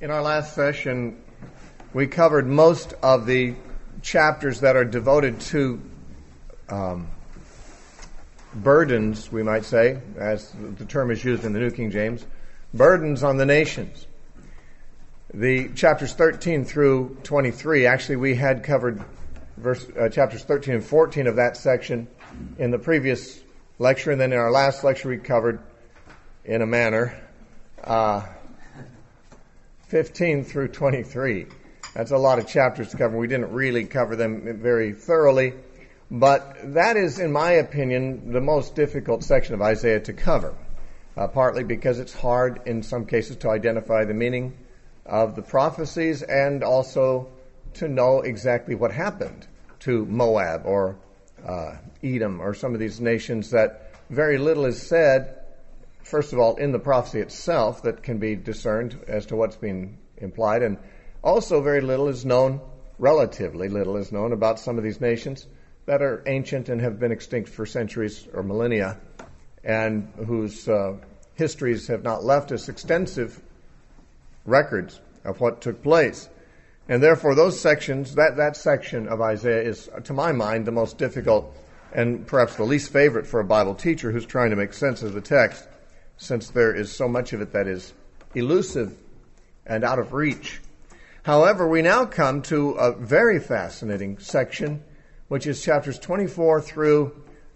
In our last session, we covered most of the chapters that are devoted to burdens, we might say, as the term is used in the New King James, burdens on the nations. The chapters 13 through 23, actually we had covered chapters 13 and 14 of that section in the previous lecture, and then in our last lecture we covered, in a manner, 15 through 23. That's a lot of chapters to cover. We didn't really cover them very thoroughly, but that is, in my opinion, the most difficult section of Isaiah to cover, partly because it's hard in some cases to identify the meaning of the prophecies and also to know exactly what happened to Moab or Edom or some of these nations that very little is said, first of all, in the prophecy itself that can be discerned as to what's being implied, and also very little is known, relatively little is known about some of these nations that are ancient and have been extinct for centuries or millennia, and whose histories have not left us extensive records of what took place. And therefore those sections, that section of Isaiah is, to my mind, the most difficult and perhaps the least favorite for a Bible teacher who's trying to make sense of the text, since there is so much of it that is elusive and out of reach. However, we now come to a very fascinating section, which is chapters 24 through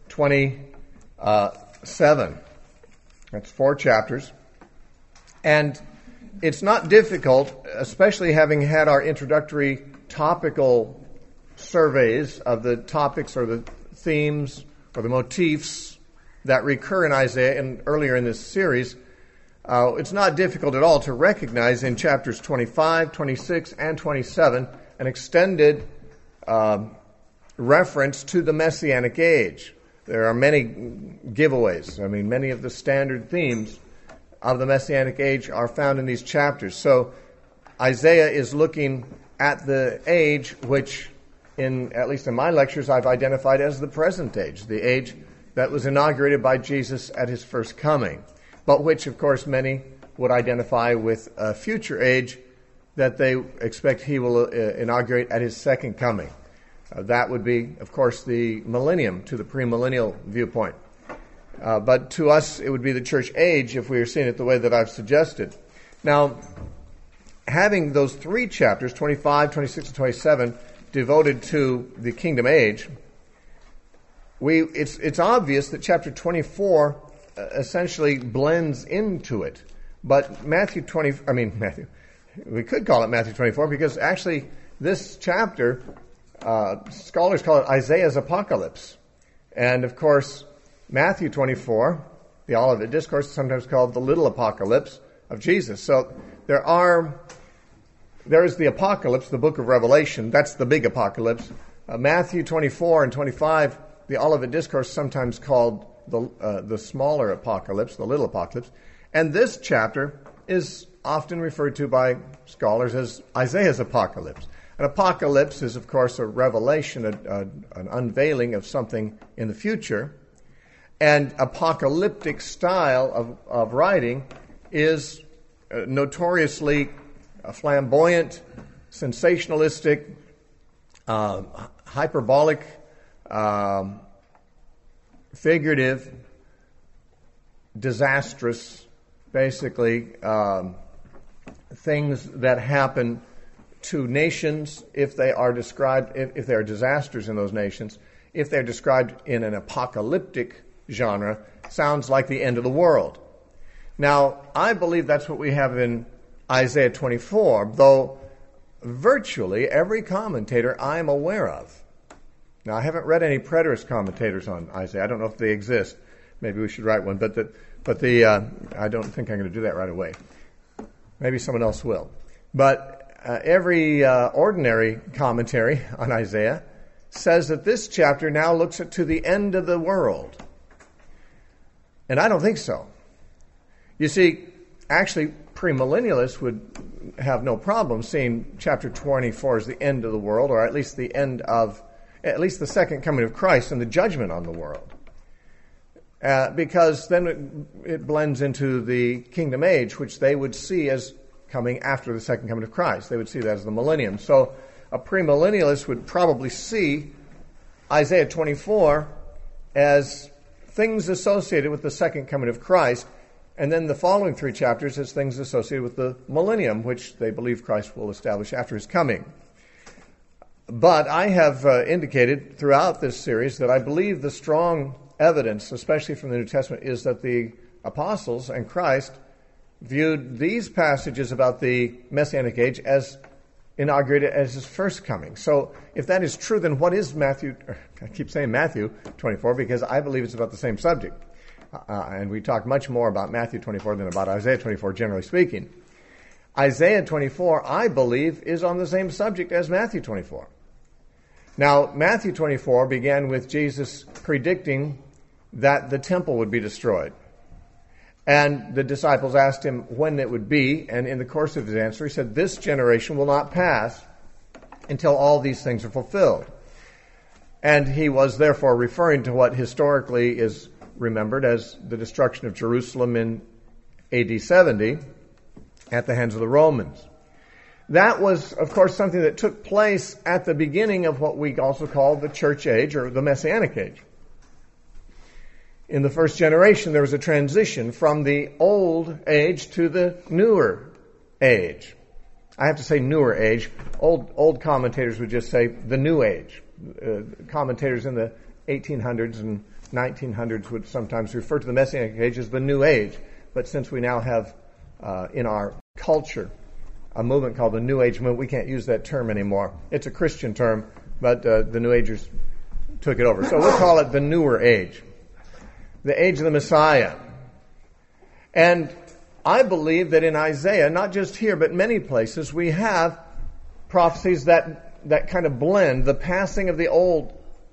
27. That's 4 chapters. And it's not difficult, especially having had our introductory topical surveys of the topics or the themes or the motifs that recur in Isaiah and earlier in this series. It's not difficult at all to recognize in chapters 25, 26, and 27 an extended reference to the Messianic age. There are many giveaways. I mean, many of the standard themes of the Messianic age are found in these chapters. So Isaiah is looking at the age which, at least in my lectures, I've identified as the present age, the age that was inaugurated by Jesus at his first coming, but which, of course, many would identify with a future age that they expect he will inaugurate at his second coming. That would be, of course, the millennium, to the premillennial viewpoint. But to us, it would be the church age if we are seeing it the way that I've suggested. Now, having those 3 chapters, 25, 26, and 27, devoted to the kingdom age, it's obvious that chapter 24 essentially blends into it. But we could call it Matthew 24 because actually this chapter, scholars call it Isaiah's Apocalypse. And of course, Matthew 24, the Olivet Discourse, is sometimes called the Little Apocalypse of Jesus. So there is the Apocalypse, the book of Revelation. That's the big apocalypse. Matthew 24 and 25, the Olivet Discourse, sometimes called the smaller apocalypse, the little apocalypse. And this chapter is often referred to by scholars as Isaiah's Apocalypse. An apocalypse is, of course, a revelation, an unveiling of something in the future. And apocalyptic style of writing is notoriously flamboyant, sensationalistic, hyperbolic, figurative, disastrous, basically, things that happen to nations if they are described, if they are disasters in those nations, if they're described in an apocalyptic genre, sounds like the end of the world. Now, I believe that's what we have in Isaiah 24, though virtually every commentator I'm aware of. Now, I haven't read any preterist commentators on Isaiah. I don't know if they exist. Maybe we should write one, but I don't think I'm going to do that right away. Maybe someone else will. But every ordinary commentary on Isaiah says that this chapter now looks to the end of the world. And I don't think so. You see, actually, premillennialists would have no problem seeing chapter 24 as the end of the world, or at least the second coming of Christ and the judgment on the world. Because then it blends into the kingdom age, which they would see as coming after the second coming of Christ. They would see that as the millennium. So a premillennialist would probably see Isaiah 24 as things associated with the second coming of Christ, and then the following 3 chapters as things associated with the millennium, which they believe Christ will establish after his coming. But I have indicated throughout this series that I believe the strong evidence, especially from the New Testament, is that the apostles and Christ viewed these passages about the Messianic age as inaugurated as his first coming. So if that is true, then what is Matthew, I keep saying Matthew 24 because I believe it's about the same subject. And we talk much more about Matthew 24 than about Isaiah 24, generally speaking. Isaiah 24, I believe, is on the same subject as Matthew 24. Now, Matthew 24 began with Jesus predicting that the temple would be destroyed. And the disciples asked him when it would be, and in the course of his answer, he said, "This generation will not pass until all these things are fulfilled." And he was therefore referring to what historically is remembered as the destruction of Jerusalem in AD 70 at the hands of the Romans. That was, of course, something that took place at the beginning of what we also call the church age or the Messianic age. In the first generation, there was a transition from the old age to the newer age. I have to say newer age. Old commentators would just say the new age. Commentators in the 1800s and 1900s would sometimes refer to the Messianic age as the new age. But since we now have in our culture a movement called the New Age movement, we can't use that term anymore. It's a Christian term, but the New Agers took it over. So we'll call it the newer age. The age of the Messiah. And I believe that in Isaiah, not just here, but many places, we have prophecies that kind of blend the passing of the old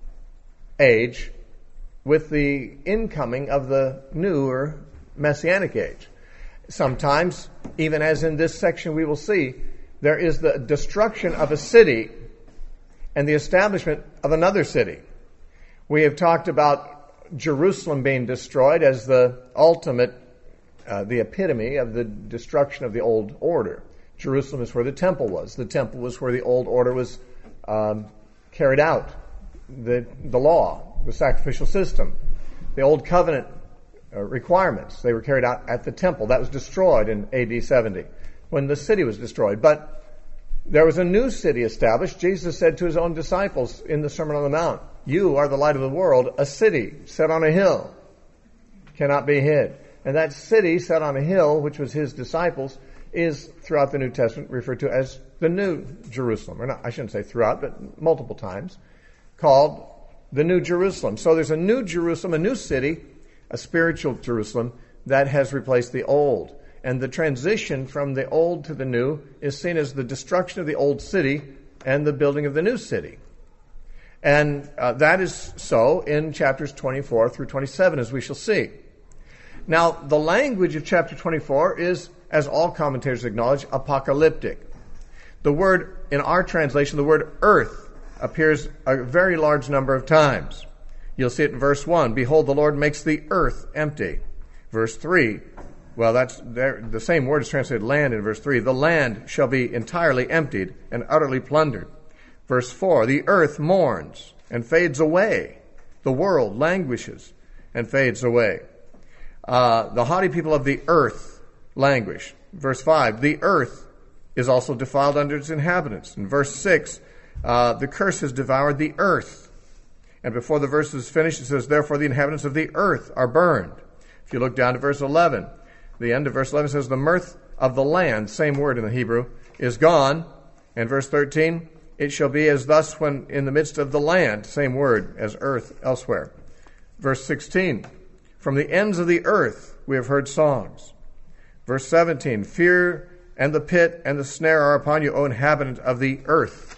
age with the incoming of the newer Messianic age. Sometimes, even as in this section we will see, there is the destruction of a city and the establishment of another city. We have talked about Jerusalem being destroyed as the ultimate, the epitome of the destruction of the old order. Jerusalem is where the temple was. The temple was where the old order was carried out. The law, the sacrificial system, the old covenant requirements, they were carried out at the temple. That was destroyed in AD 70 when the city was destroyed. But there was a new city established. Jesus said to his own disciples in the Sermon on the Mount, "You are the light of the world, a city set on a hill, cannot be hid." And that city set on a hill, which was his disciples, is throughout the New Testament referred to as the New Jerusalem. Or not, I shouldn't say throughout, but multiple times, called the New Jerusalem. So there's a new Jerusalem, a new city, a spiritual Jerusalem that has replaced the old. And the transition from the old to the new is seen as the destruction of the old city and the building of the new city. And that is so in chapters 24 through 27, as we shall see. Now, the language of chapter 24 is, as all commentators acknowledge, apocalyptic. The word, in our translation, the word earth appears a very large number of times. You'll see it in verse 1. "Behold, the Lord makes the earth empty." Verse 3, well, that's the same word is translated land in verse 3. "The land shall be entirely emptied and utterly plundered." Verse 4, "The earth mourns and fades away. The world languishes and fades away." The haughty people of the earth languish. Verse 5, "The earth is also defiled under its inhabitants." In verse 6, "The curse has devoured the earth." And before the verse is finished, it says, "Therefore the inhabitants of the earth are burned." If you look down to verse 11, the end of verse 11 says, "The mirth of the land," same word in the Hebrew, "is gone." And verse 13, "It shall be as thus when in the midst of the land," same word as earth elsewhere. Verse 16, "From the ends of the earth we have heard songs." Verse 17, "Fear and the pit and the snare are upon you, O inhabitant of the earth."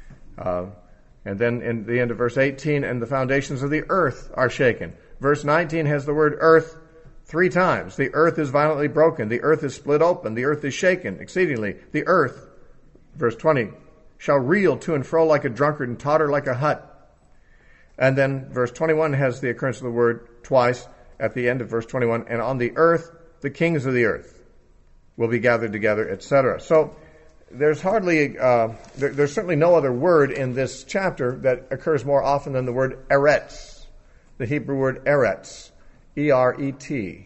And then in the end of verse 18, "And the foundations of the earth are shaken." Verse 19 has the word earth 3 times. "The earth is violently broken. The earth is split open. The earth is shaken exceedingly. The earth," verse 20, "shall reel to and fro like a drunkard and totter like a hut." And then verse 21 has the occurrence of the word twice at the end of verse 21. "And on the earth, the kings of the earth." will be gathered together, etc. So there's there's certainly no other word in this chapter that occurs more often than the word eretz, the Hebrew word eretz, E-R-E-T-S.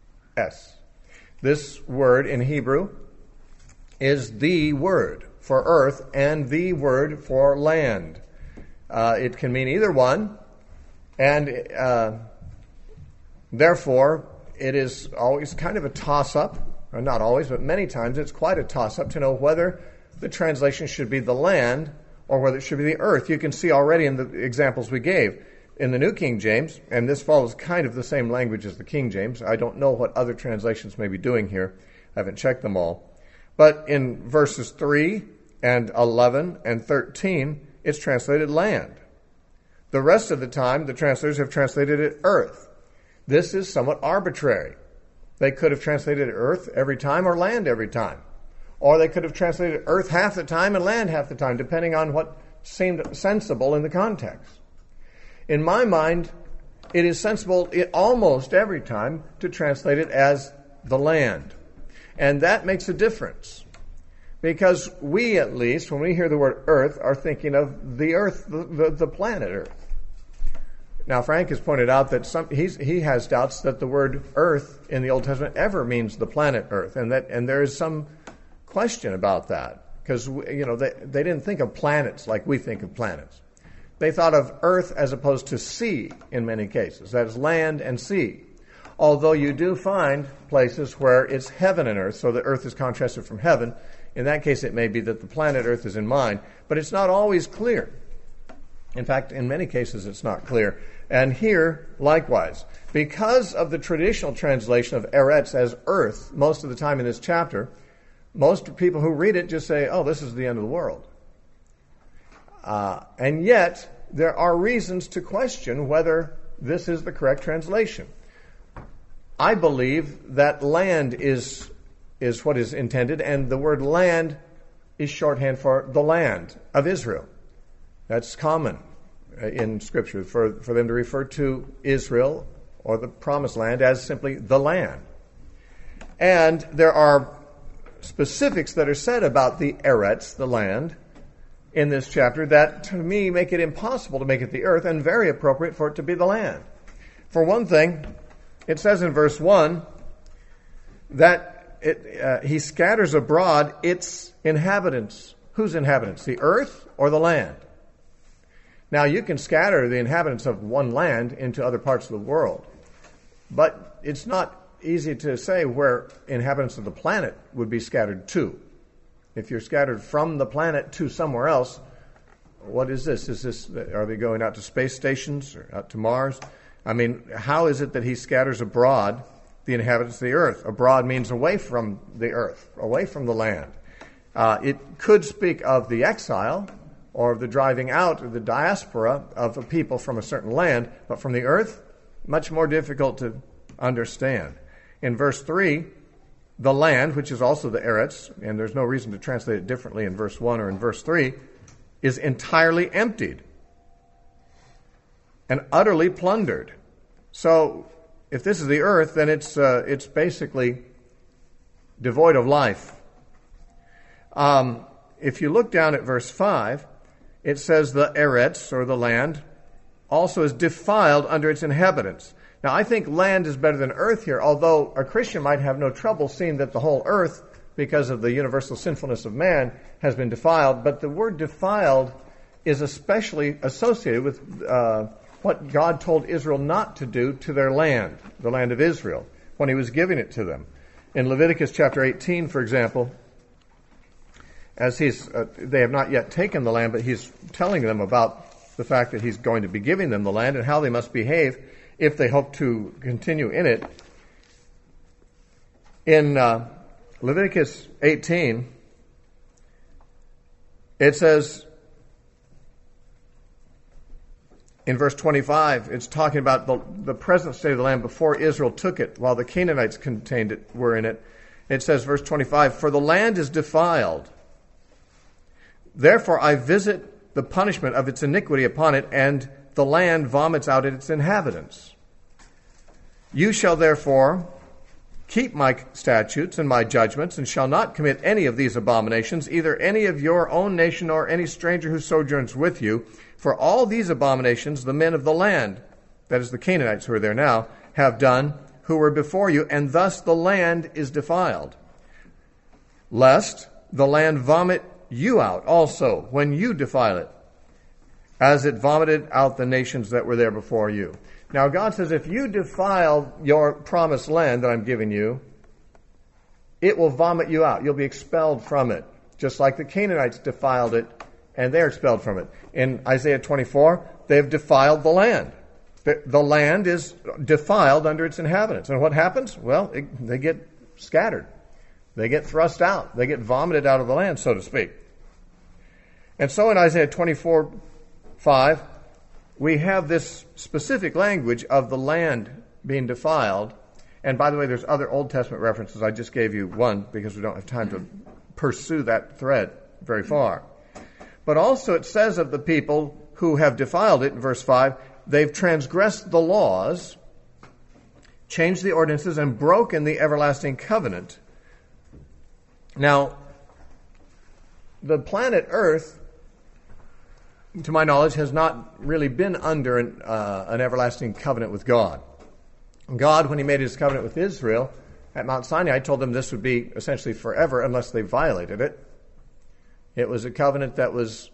This word in Hebrew is the word for earth and the word for land. It can mean either one, and therefore it is always kind of a toss-up, or not always, but many times it's quite a toss-up to know whether the translation should be the land or whether it should be the earth. You can see already in the examples we gave. In the New King James, and this follows kind of the same language as the King James. I don't know what other translations may be doing here. I haven't checked them all. But in verses 3 and 11 and 13, it's translated land. The rest of the time, the translators have translated it earth. This is somewhat arbitrary. They could have translated it earth every time or land every time. Or they could have translated earth half the time and land half the time, depending on what seemed sensible in the context. In my mind, it is sensible almost every time to translate it as the land. And that makes a difference. Because we, at least, when we hear the word earth, are thinking of the earth, the planet earth. Now, Frank has pointed out that he has doubts that the word earth in the Old Testament ever means the planet earth. And there is some question about that. Because, they didn't think of planets like we think of planets. They thought of earth as opposed to sea in many cases. That is land and sea. Although you do find places where it's heaven and earth, so the earth is contrasted from heaven. In that case, it may be that the planet earth is in mind, but it's not always clear. In fact, in many cases, it's not clear. And here, likewise, because of the traditional translation of eretz as earth, most of the time in this chapter, most people who read it just say, oh, this is the end of the world. And yet, there are reasons to question whether this is the correct translation. I believe that land is what is intended, and the word land is shorthand for the land of Israel. That's common in Scripture, for them to refer to Israel or the Promised Land as simply the land. And there are specifics that are said about the eretz, the land, in this chapter that, to me, make it impossible to make it the earth and very appropriate for it to be the land. For one thing, it says in verse 1 that he scatters abroad its inhabitants. Whose inhabitants? The earth or the land? Now, you can scatter the inhabitants of one land into other parts of the world, but it's not easy to say where inhabitants of the planet would be scattered to. If you're scattered from the planet to somewhere else, what is this? Are they going out to space stations or out to Mars? I mean, how is it that he scatters abroad the inhabitants of the earth? Abroad means away from the earth, away from the land. It could speak of the exile or of the driving out of the diaspora of a people from a certain land, but from the earth, much more difficult to understand. In verse 3, the land, which is also the eretz, and there's no reason to translate it differently in verse 1 or in verse 3, is entirely emptied and utterly plundered. So, if this is the earth, then it's basically devoid of life. If you look down at verse 5, it says the eretz, or the land, also is defiled under its inhabitants. Now, I think land is better than earth here, although a Christian might have no trouble seeing that the whole earth, because of the universal sinfulness of man, has been defiled. But the word defiled is especially associated with what God told Israel not to do to their land, the land of Israel, when he was giving it to them. In Leviticus chapter 18, for example, as they have not yet taken the land, but he's telling them about the fact that he's going to be giving them the land and how they must behave if they hope to continue in it. In Leviticus 18, it says, in verse 25, it's talking about the present state of the land before Israel took it, while the Canaanites were in it. It says, verse 25, "For the land is defiled. Therefore I visit the punishment of its iniquity upon it, and the land vomits out its inhabitants. You shall therefore keep my statutes and my judgments, and shall not commit any of these abominations, either any of your own nation or any stranger who sojourns with you. For all these abominations the men of the land, that is the Canaanites who are there now, have done, who were before you, and thus the land is defiled. Lest the land vomit you out also when you defile it, as it vomited out the nations that were there before you. Now God says, if you defile your promised land that I'm giving you, it will vomit you out. You'll be expelled from it, just like the Canaanites defiled it, and they're expelled from it. In Isaiah 24, they've defiled the land. The land is defiled under its inhabitants. And what happens? Well, they get scattered. They get thrust out. They get vomited out of the land, so to speak. And so in Isaiah 24:5, we have this specific language of the land being defiled. And by the way, there's other Old Testament references. I just gave you one because we don't have time to pursue that thread very far. But also it says of the people who have defiled it, in verse 5, they've transgressed the laws, changed the ordinances, and broken the everlasting covenant. Now, the planet Earth, to my knowledge, has not really been under an everlasting covenant with God. God, when he made his covenant with Israel at Mount Sinai, told them this would be essentially forever unless they violated it. It was a covenant that was,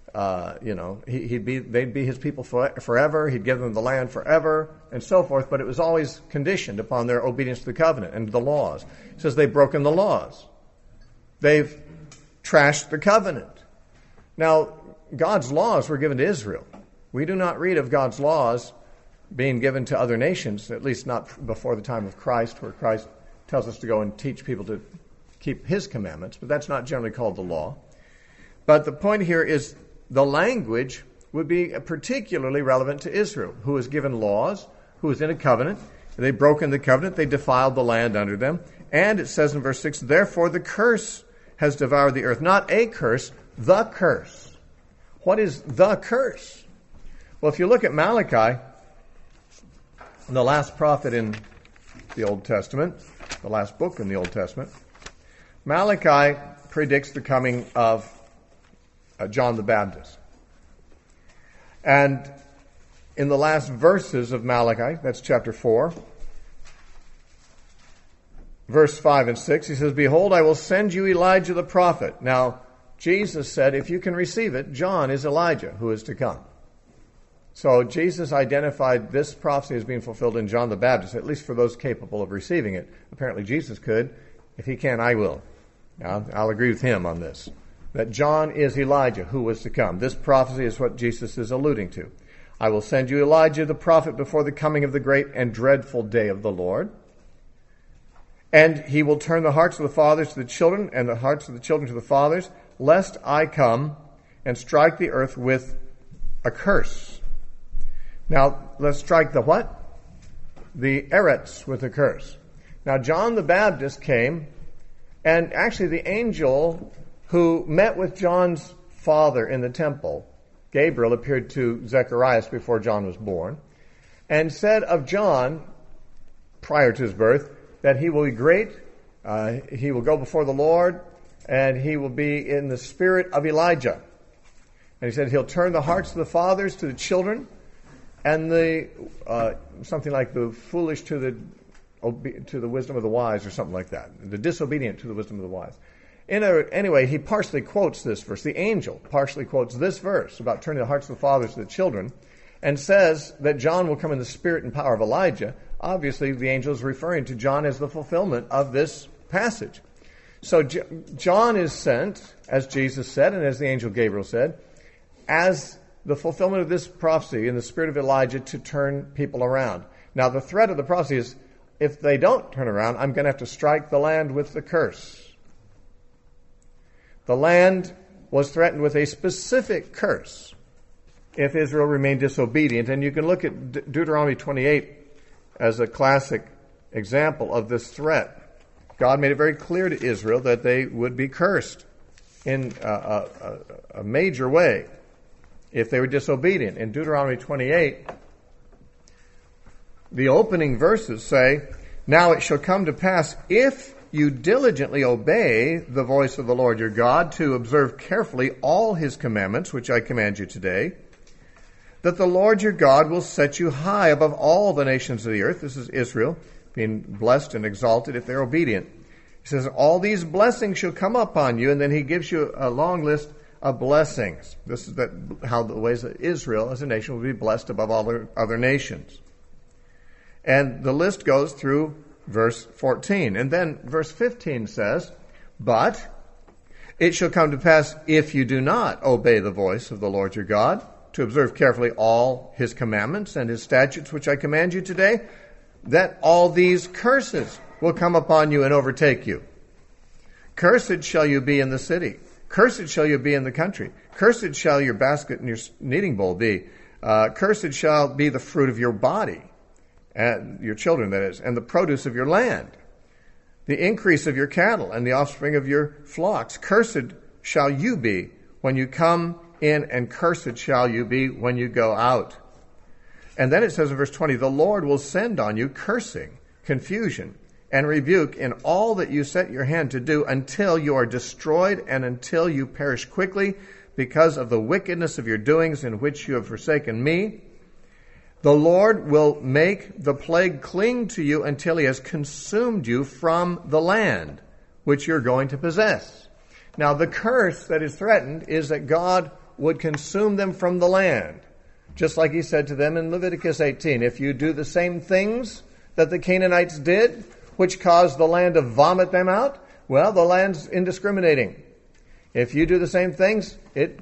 they'd be his people forever. He'd give them the land forever and so forth. But it was always conditioned upon their obedience to the covenant and the laws. It says they've broken the laws. They've trashed the covenant. Now, God's laws were given to Israel. We do not read of God's laws being given to other nations, at least not before the time of Christ, where Christ tells us to go and teach people to keep his commandments, but that's not generally called the law. But the point here is the language would be particularly relevant to Israel, who was given laws, who was in a covenant. They've broken the covenant. They defiled the land under them. And it says in verse 6, therefore the curse has devoured the earth. Not a curse, the curse. What is the curse? Well, if you look at Malachi, the last prophet in the Old Testament, the last book in the Old Testament, Malachi predicts the coming of John the Baptist. And in the last verses of Malachi, that's chapter 4, verse 5 and 6, he says, behold, I will send you Elijah the prophet. Now, Jesus said, if you can receive it, John is Elijah who is to come. So Jesus identified this prophecy as being fulfilled in John the Baptist, at least for those capable of receiving it. Apparently Jesus could. If he can, I will. Now, I'll agree with him on this. That John is Elijah who was to come. This prophecy is what Jesus is alluding to. I will send you Elijah the prophet before the coming of the great and dreadful day of the Lord. And he will turn the hearts of the fathers to the children and the hearts of the children to the fathers, lest I come and strike the earth with a curse. Now, let's strike the what? The Eretz with a curse. Now, John the Baptist came, and actually the angel who met with John's father in the temple, Gabriel, appeared to Zechariah before John was born, and said of John, prior to his birth, that he will be great, he will go before the Lord, and he will be in the spirit of Elijah. And he said he'll turn the hearts of the fathers to the children, and the something like the foolish to the wisdom of the wise, or something like that. The disobedient to the wisdom of the wise. Anyway, he partially quotes this verse. The angel partially quotes this verse about turning the hearts of the fathers to the children, and says that John will come in the spirit and power of Elijah. Obviously, the angel is referring to John as the fulfillment of this passage. So John is sent, as Jesus said, and as the angel Gabriel said, as the fulfillment of this prophecy in the spirit of Elijah to turn people around. Now, the threat of the prophecy is, if they don't turn around, I'm going to have to strike the land with the curse. The land was threatened with a specific curse if Israel remained disobedient. And you can look at Deuteronomy 28 as a classic example of this threat. God made it very clear to Israel that they would be cursed in a major way if they were disobedient. In Deuteronomy 28, the opening verses say Now it shall come to pass, if you diligently obey the voice of the Lord your God, to observe carefully all his commandments, which I command you today, that the Lord your God will set you high above all the nations of the earth. This is Israel being blessed and exalted if they're obedient. He says, all these blessings shall come upon you, and then he gives you a long list of blessings. This is how the ways that Israel as a nation will be blessed above all the other nations. And the list goes through verse 14. And then verse 15 says, but it shall come to pass, if you do not obey the voice of the Lord your God, to observe carefully all his commandments and his statutes which I command you today, that all these curses will come upon you and overtake you. Cursed shall you be in the city. Cursed shall you be in the country. Cursed shall your basket and your kneading bowl be. Cursed shall be the fruit of your body, and your children, that is, and the produce of your land, the increase of your cattle, and the offspring of your flocks. Cursed shall you be when you come in, and cursed shall you be when you go out. And then it says in verse 20, the Lord will send on you cursing, confusion, and rebuke in all that you set your hand to do, until you are destroyed and until you perish quickly because of the wickedness of your doings in which you have forsaken me. The Lord will make the plague cling to you until he has consumed you from the land which you're going to possess. Now, the curse that is threatened is that God would consume them from the land. Just like he said to them in Leviticus 18, if you do the same things that the Canaanites did, which caused the land to vomit them out, well, the land's indiscriminating. If you do the same things, it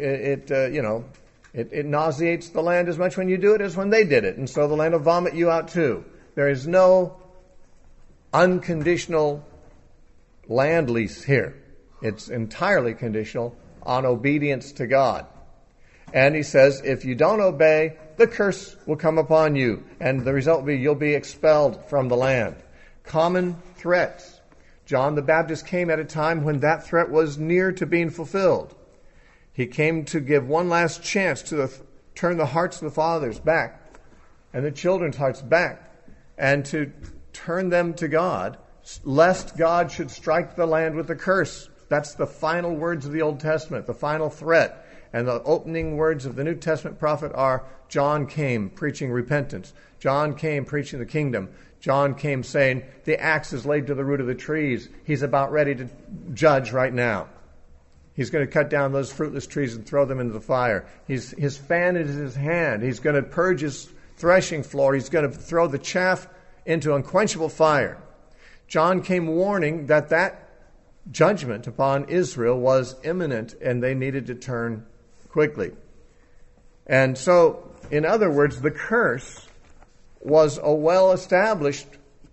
nauseates the land as much when you do it as when they did it. And so the land will vomit you out too. There is no unconditional land lease here. It's entirely conditional on obedience to God. And he says, if you don't obey, the curse will come upon you. And the result will be you'll be expelled from the land. Common threats. John the Baptist came at a time when that threat was near to being fulfilled. He came to give one last chance to turn the hearts of the fathers back and the children's hearts back, and to turn them to God, lest God should strike the land with a curse. That's the final words of the Old Testament, the final threat. And the opening words of the New Testament prophet are, John came preaching repentance. John came preaching the kingdom. John came saying, the axe is laid to the root of the trees. He's about ready to judge right now. He's going to cut down those fruitless trees and throw them into the fire. His fan is in his hand. He's going to purge his threshing floor. He's going to throw the chaff into unquenchable fire. John came warning that judgment upon Israel was imminent and they needed to turn quickly. And so, in other words, the curse was a well-established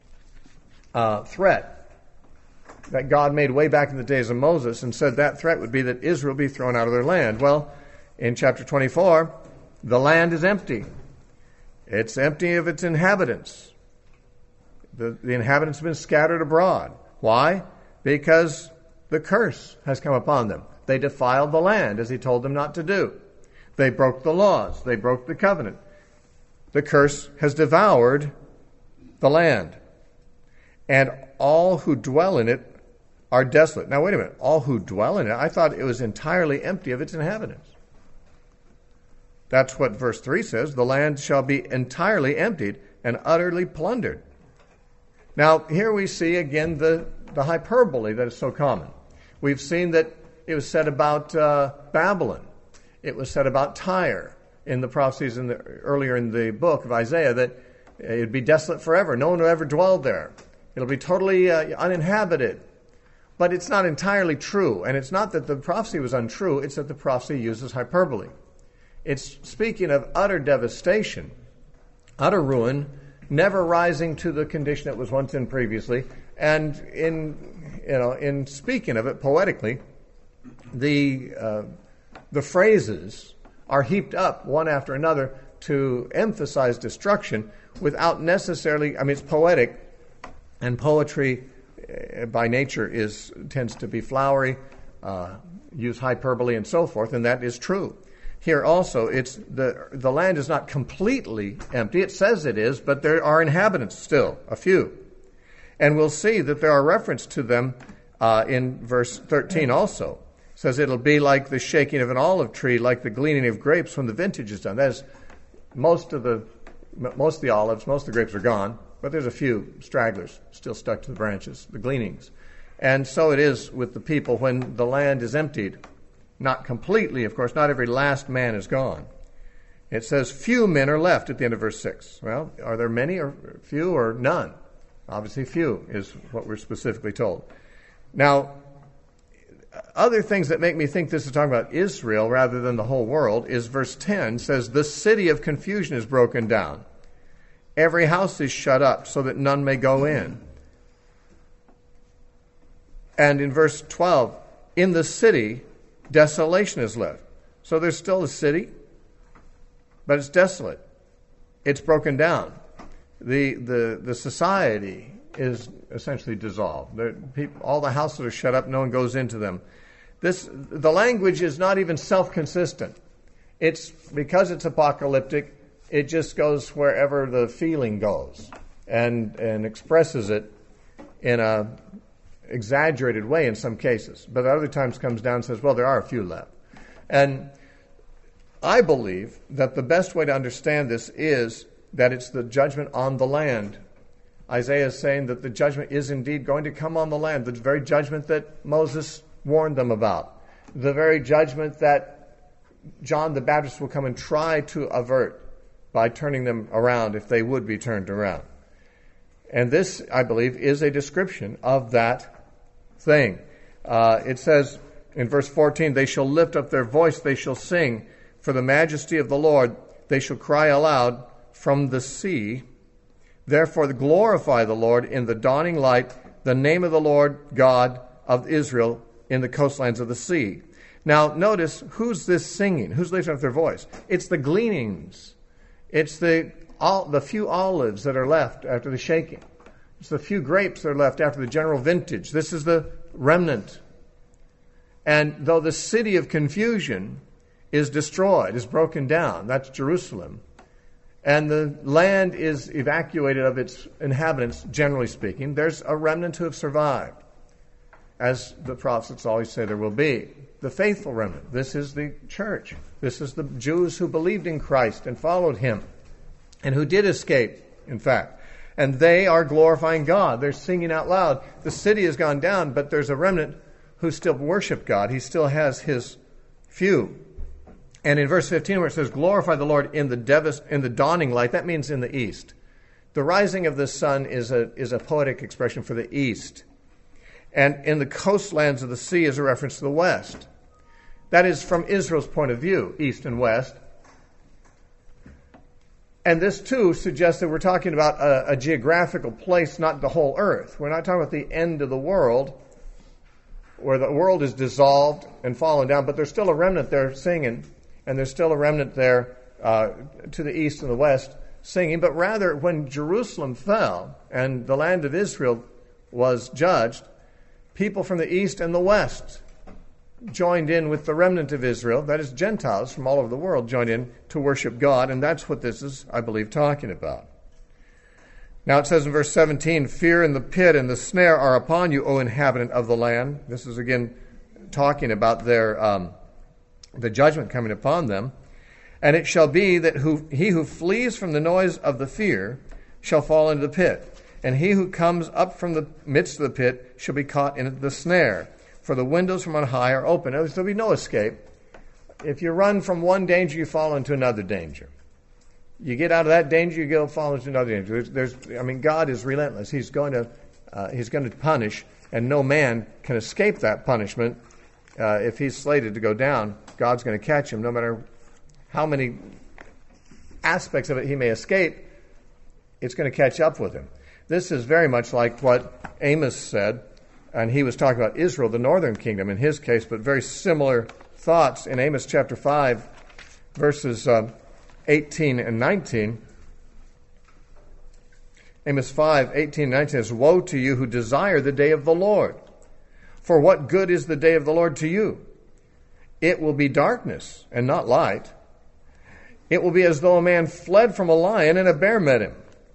threat that God made way back in the days of Moses, and said that threat would be that Israel be thrown out of their land. Well, in chapter 24, the land is empty. It's empty of its inhabitants. The inhabitants have been scattered abroad. Why? Because the curse has come upon them. They defiled the land, as he told them not to do. They broke the laws. They broke the covenant. The curse has devoured the land. And all who dwell in it are desolate. Now, wait a minute. All who dwell in it? I thought it was entirely empty of its inhabitants. That's what verse 3 says. The land shall be entirely emptied and utterly plundered. Now, here we see again the hyperbole that is so common. We've seen that it was said about Babylon. It was said about Tyre in the prophecies earlier in the book of Isaiah, that it'd be desolate forever. No one will ever dwell there. It'll be totally uninhabited. But it's not entirely true. And it's not that the prophecy was untrue. It's that the prophecy uses hyperbole. It's speaking of utter devastation, utter ruin, never rising to the condition it was once in previously. And in speaking of it poetically, the phrases are heaped up one after another to emphasize destruction without necessarily, it's poetic, and poetry by nature tends to be flowery, use hyperbole and so forth, and that is true. Here also, it's the land is not completely empty. It says it is, but there are inhabitants still, a few. And we'll see that there are reference to them in verse 13 also. It says it'll be like the shaking of an olive tree, like the gleaning of grapes when the vintage is done. That is, most of the olives, most of the grapes are gone, but there's a few stragglers still stuck to the branches, the gleanings. And so it is with the people when the land is emptied. Not completely, of course, not every last man is gone. It says few men are left at the end of verse 6. Well, are there many or few or none? Obviously few is what we're specifically told. Now, other things that make me think this is talking about Israel rather than the whole world is verse 10 says, the city of confusion is broken down. Every house is shut up so that none may go in. And in verse 12, in the city, desolation is left. So there's still a city, but it's desolate. It's broken down. The society is essentially dissolved. All the houses are shut up. No one goes into them. The language is not even self-consistent. It's because it's apocalyptic. It just goes wherever the feeling goes and expresses it in a exaggerated way in some cases. But at other times comes down and says, well, there are a few left. And I believe that the best way to understand this is that it's the judgment on the land. Isaiah is saying that the judgment is indeed going to come on the land, the very judgment that Moses warned them about, the very judgment that John the Baptist will come and try to avert by turning them around if they would be turned around. And this, I believe, is a description of that thing. It says in verse 14, they shall lift up their voice, they shall sing for the majesty of the Lord, they shall cry aloud from the sea. Therefore glorify the Lord in the dawning light, the name of the Lord God of Israel in the coastlands of the sea. Now notice, who's this singing? Who's lifting up their voice? It's the gleanings. It's the few olives that are left after the shaking. It's the few grapes that are left after the general vintage. This is the remnant. And though the city of confusion is destroyed, is broken down, that's Jerusalem, and the land is evacuated of its inhabitants, generally speaking, there's a remnant who have survived, as the prophets always say there will be. The faithful remnant. This is the church. This is the Jews who believed in Christ and followed him, and who did escape, in fact. And they are glorifying God. They're singing out loud. The city has gone down, but there's a remnant who still worship God. He still has his few. And in verse 15 where it says, glorify the Lord in the dawning light, that means in the east. The rising of the sun is a poetic expression for the east. And in the coastlands of the sea is a reference to the west. That is from Israel's point of view, east and west. And this, too, suggests that we're talking about a geographical place, not the whole earth. We're not talking about the end of the world, where the world is dissolved and fallen down, but there's still a remnant there singing, and there's still a remnant there to the east and the west singing. But rather, when Jerusalem fell and the land of Israel was judged, people from the east and the west joined in with the remnant of Israel, that is Gentiles from all over the world, joined in to worship God, and that's what this is, I believe, talking about. Now it says in verse 17, fear and the pit and the snare are upon you, O inhabitant of the land. This is again talking about their the judgment coming upon them. And it shall be that he who flees from the noise of the fear shall fall into the pit, and he who comes up from the midst of the pit shall be caught in the snare. For the windows from on high are open. There'll be no escape. If you run from one danger, you fall into another danger. You get out of that danger, you fall into another danger. God is relentless. He's going to punish, and no man can escape that punishment. If he's slated to go down, God's going to catch him. No matter how many aspects of it he may escape, it's going to catch up with him. This is very much like what Amos said. And he was talking about Israel, the northern kingdom in his case, but very similar thoughts in Amos chapter 5, verses 18 and 19. Amos 5, 18 and 19 says, woe to you who desire the day of the Lord. For what good is the day of the Lord to you? It will be darkness and not light. It will be as though a man fled from a lion and a bear met him,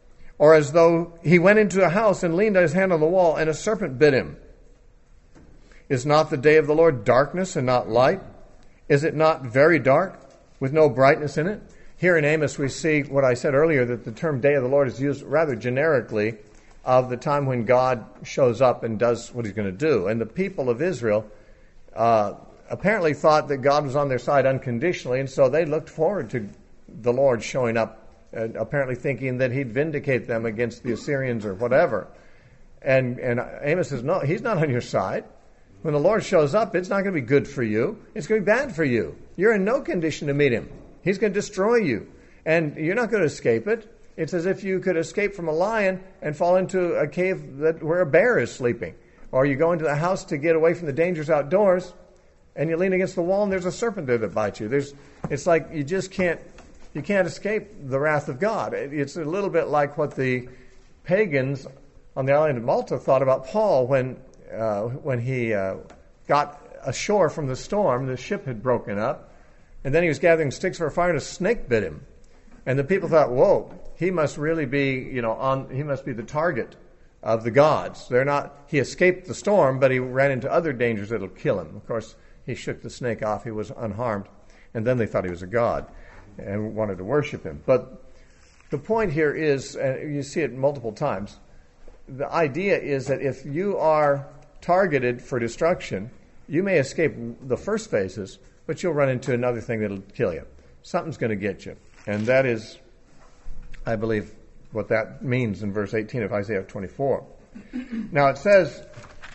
Or as though he went into a house and leaned his hand on the wall, and a serpent bit him. Is not the day of the Lord darkness and not light? Is it not very dark, with no brightness in it? Here in Amos we see what I said earlier, that the term day of the Lord is used rather generically of the time when God shows up and does what he's going to do. And the people of Israel apparently thought that God was on their side unconditionally, and so they looked forward to the Lord showing up, apparently thinking that he'd vindicate them against the Assyrians or whatever. And Amos says, no, he's not on your side. When the Lord shows up, it's not going to be good for you. It's going to be bad for you. You're in no condition to meet him. He's going to destroy you. And you're not going to escape it. It's as if you could escape from a lion and fall into a cave where a bear is sleeping. Or you go into the house to get away from the dangers outdoors, and you lean against the wall and there's a serpent there that bites you. It's like you just can't escape the wrath of God. It's a little bit like what the pagans on the island of Malta thought about Paul when he got ashore from the storm. The ship had broken up, and then he was gathering sticks for a fire, and a snake bit him. And the people thought, whoa, he must really be, he must be the target of the gods. He escaped the storm, but he ran into other dangers that'll kill him. Of course, he shook the snake off. He was unharmed. And then they thought he was a god and wanted to worship him. But the point here is, and you see it multiple times, the idea is that if you are targeted for destruction, you may escape the first phases, but you'll run into another thing that'll kill you. Something's going to get you. And that is, I believe, what that means in verse 18 of Isaiah 24. Now it says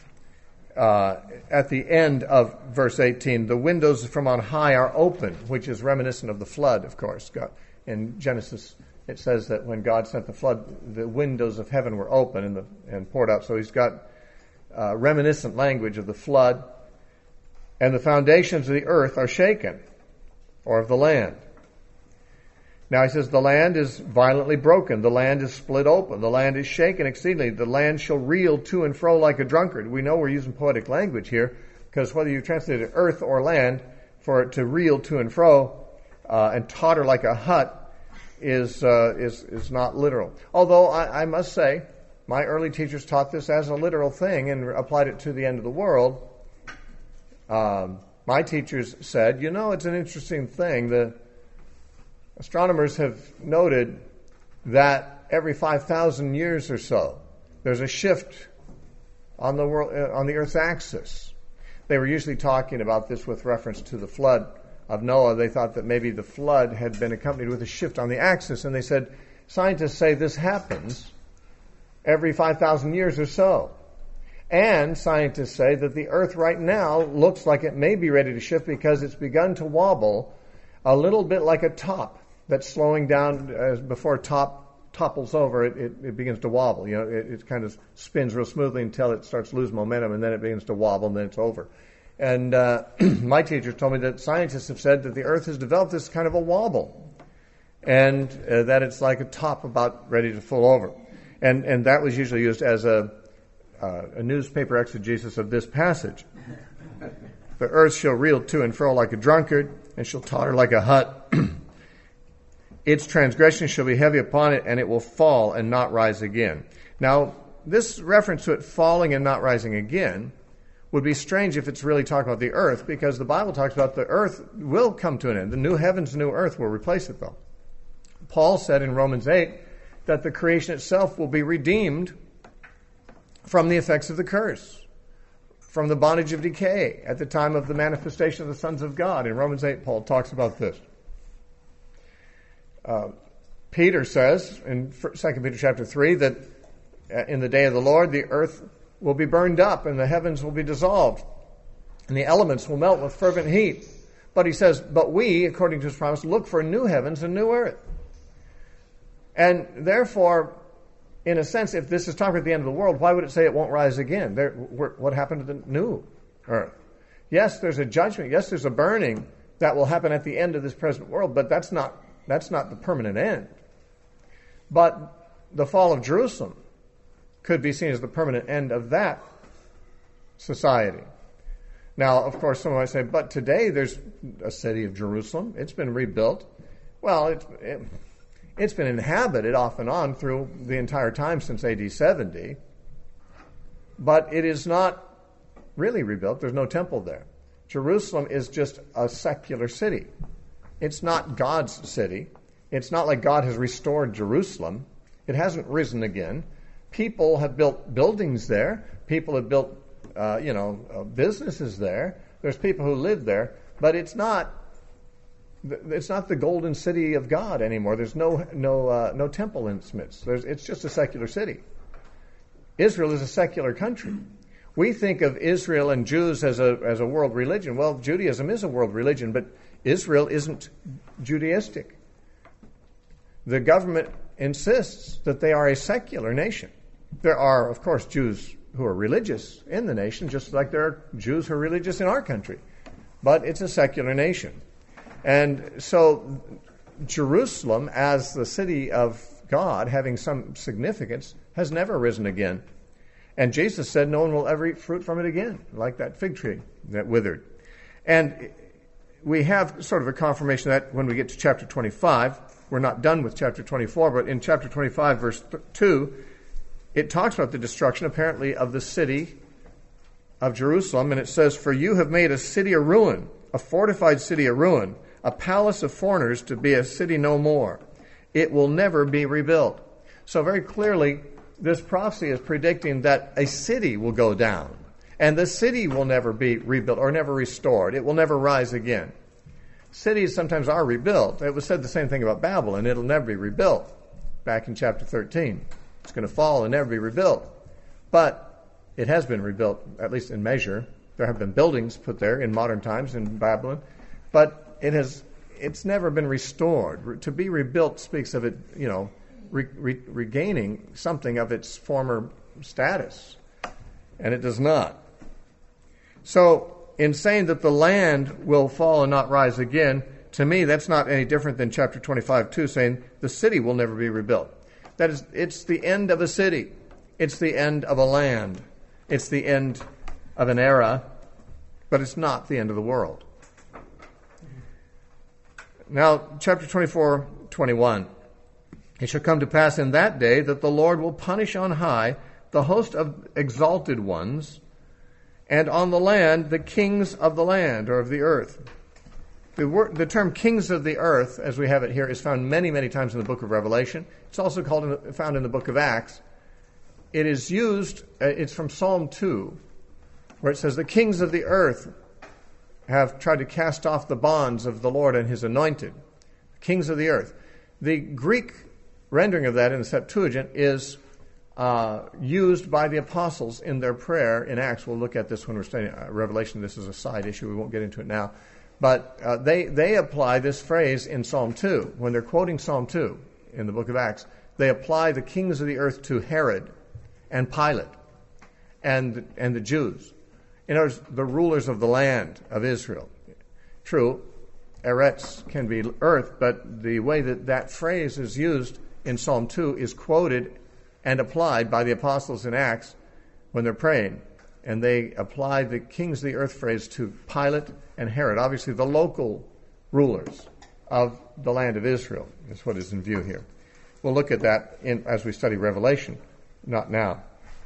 at the end of verse 18, the windows from on high are open, which is reminiscent of the flood, of course. In Genesis, it says that when God sent the flood, the windows of heaven were open and poured out. So he's got reminiscent language of the flood. And the foundations of the earth are shaken, or of the land. Now he says, the land is violently broken. The land is split open. The land is shaken exceedingly. The land shall reel to and fro like a drunkard. We know we're using poetic language here, because whether you translate it earth or land, for it to reel to and fro and totter like a hut is not literal. Although I must say, my early teachers taught this as a literal thing and applied it to the end of the world. My teachers said, it's an interesting thing. The astronomers have noted that every 5,000 years or so, there's a shift on the Earth's axis. They were usually talking about this with reference to the flood of Noah. They thought that maybe the flood had been accompanied with a shift on the axis, and they said, scientists say this happens every 5,000 years or so. And scientists say that the Earth right now looks like it may be ready to shift because it's begun to wobble a little bit like a top that's slowing down before top topples over. It begins to wobble. It kind of spins real smoothly until it starts to lose momentum, and then it begins to wobble, and then it's over. And my teachers told me that scientists have said that the Earth has developed this kind of a wobble, and that it's like a top about ready to fall over. And that was usually used as a newspaper exegesis of this passage. The earth shall reel to and fro like a drunkard, and shall totter like a hut. Its transgression shall be heavy upon it, and it will fall and not rise again. Now, this reference to it falling and not rising again would be strange if it's really talking about the earth, because the Bible talks about the earth will come to an end. The new heavens, new earth will replace it, though. Paul said in Romans 8 that the creation itself will be redeemed from the effects of the curse, from the bondage of decay at the time of the manifestation of the sons of God. In Romans 8, Paul talks about this. Peter says in 2 Peter chapter 3 that in the day of the Lord, the earth will be burned up and the heavens will be dissolved and the elements will melt with fervent heat. But he says, but we, according to his promise, look for new heavens and new earth. And therefore, in a sense, if this is talking about the end of the world, why would it say it won't rise again? What happened to the new earth? Yes, there's a judgment. Yes, there's a burning that will happen at the end of this present world, but that's not the permanent end. But the fall of Jerusalem could be seen as the permanent end of that society. Now, of course, someone might say, but today there's a city of Jerusalem. It's been rebuilt. Well, It's been inhabited off and on through the entire time since AD 70, but it is not really rebuilt. There's no temple there. Jerusalem is just a secular city. It's not God's city. It's not like God has restored Jerusalem. It hasn't risen again. People have built buildings there. People have built, businesses there. There's people who live there, but it's not the golden city of God anymore. There's no temple in its midst. It's just a secular city. Israel is a secular country. We think of Israel and Jews as a world religion. Well, Judaism is a world religion, but Israel isn't Judaistic. The government insists that they are a secular nation. There are, of course, Jews who are religious in the nation, just like there are Jews who are religious in our country. But it's a secular nation. And so Jerusalem, as the city of God, having some significance, has never risen again. And Jesus said no one will ever eat fruit from it again, like that fig tree that withered. And we have sort of a confirmation of that when we get to chapter 25. We're not done with chapter 24, but in chapter 25, verse 2, it talks about the destruction, apparently, of the city of Jerusalem. And it says, "For you have made a city a ruin, a fortified city a ruin, a palace of foreigners to be a city no more. It will never be rebuilt." So very clearly, this prophecy is predicting that a city will go down, and the city will never be rebuilt or never restored. It will never rise again. Cities sometimes are rebuilt. It was said the same thing about Babylon. It'll never be rebuilt. Back in chapter 13. It's going to fall and never be rebuilt. But it has been rebuilt, at least in measure. There have been buildings put there in modern times in Babylon. But it's never been restored. To be rebuilt speaks of it, regaining something of its former status. And it does not. So, in saying that the land will fall and not rise again, to me that's not any different than chapter 25:2 saying the city will never be rebuilt. That is, it's the end of a city. It's the end of a land. It's the end of an era, but it's not the end of the world. Now, chapter 24:21. "It shall come to pass in that day that the Lord will punish on high the host of exalted ones, and on the land the kings of the land," or of the earth. The term kings of the earth, as we have it here, is found many, many times in the book of Revelation. It's also found in the book of Acts. It is used, it's from Psalm 2, where it says, "The kings of the earth have tried to cast off the bonds of the Lord and his anointed." Kings of the earth. The Greek rendering of that in the Septuagint is used by the apostles in their prayer in Acts. We'll look at this when we're studying Revelation. This is a side issue. We won't get into it now. But they apply this phrase in Psalm 2. When they're quoting Psalm 2 in the book of Acts, they apply the kings of the earth to Herod and Pilate and the Jews. In other words, the rulers of the land of Israel. True, Eretz can be earth, but the way that phrase is used in Psalm 2 is quoted and applied by the apostles in Acts when they're praying. And they apply the kings of the earth phrase to Pilate and Herod, obviously the local rulers of the land of Israel is what is in view here. We'll look at that as we study Revelation, not now.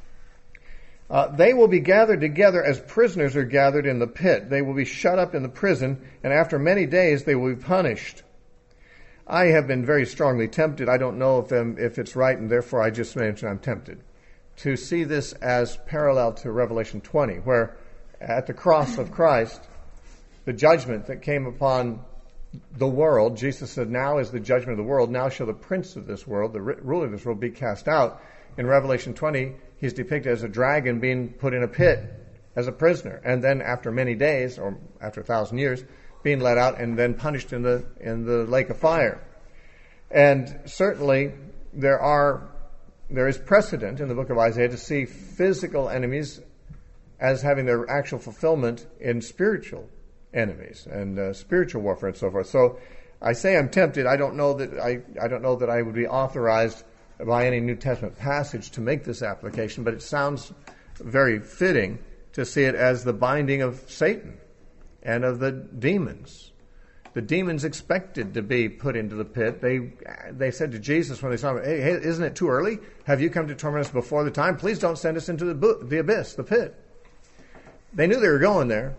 "They will be gathered together as prisoners are gathered in the pit. They will be shut up in the prison, and after many days they will be punished." I have been very strongly tempted. I don't know if it's right, and therefore I just mention I'm tempted to see this as parallel to Revelation 20, where at the cross of Christ, the judgment that came upon the world, Jesus said, "Now is the judgment of the world. Now shall the prince of this world, the ruler of this world, be cast out." In Revelation 20, he's depicted as a dragon being put in a pit as a prisoner, and then after many days, or after 1,000 years, being let out and then punished in the lake of fire. And certainly there is precedent in the book of Isaiah to see physical enemies as having their actual fulfillment in spiritual enemies and spiritual warfare and so forth. So I say I'm tempted. I don't know that I would be authorized by any New Testament passage to make this application, but it sounds very fitting to see it as the binding of Satan and of the demons The demons expected to be put into the pit. They said to Jesus when they saw him, hey, isn't it too early? Have you come to torment us before the time? Please don't send us into the abyss, the pit. They knew they were going there,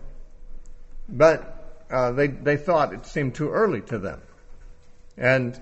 but they thought it seemed too early to them. And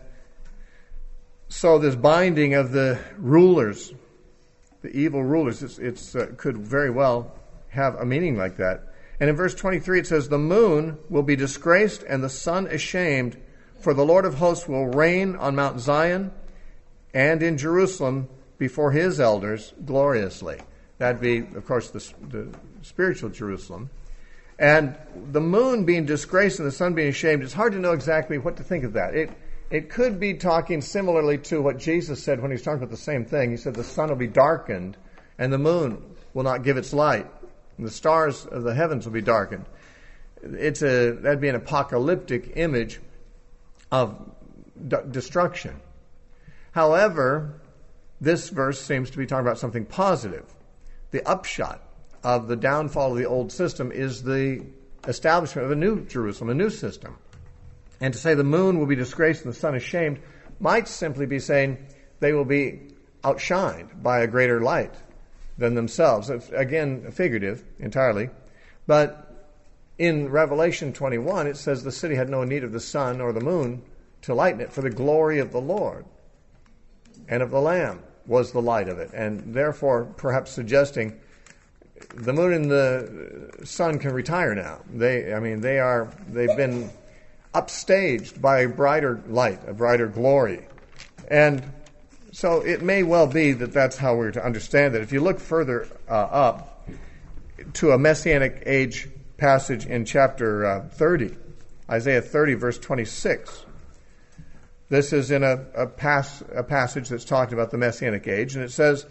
so this binding of the rulers, the evil rulers, could very well have a meaning like that. And in verse 23 it says, the moon will be disgraced and the sun ashamed, for the Lord of hosts will reign on Mount Zion and in Jerusalem before his elders gloriously. That'd be, of course, the spiritual Jerusalem. And the moon being disgraced and the sun being ashamed, it's hard to know exactly what to think of that. It could be talking similarly to what Jesus said when he was talking about the same thing. He said the sun will be darkened and the moon will not give its light. And the stars of the heavens will be darkened. That'd be an apocalyptic image of destruction. However, this verse seems to be talking about something positive. The upshot of the downfall of the old system is the establishment of a new Jerusalem, a new system. And to say the moon will be disgraced and the sun ashamed might simply be saying they will be outshined by a greater light than themselves. It's, again, figurative entirely. But in Revelation 21, it says the city had no need of the sun or the moon to lighten it, for the glory of the Lord and of the Lamb was the light of it. And therefore, perhaps suggesting the moon and the sun can retire now. They've been upstaged by a brighter light, a brighter glory. And so it may well be that that's how we're to understand it. If you look further up to a Messianic age passage in chapter 30, Isaiah 30, verse 26, this is in a passage that's talking about the Messianic age, and it says,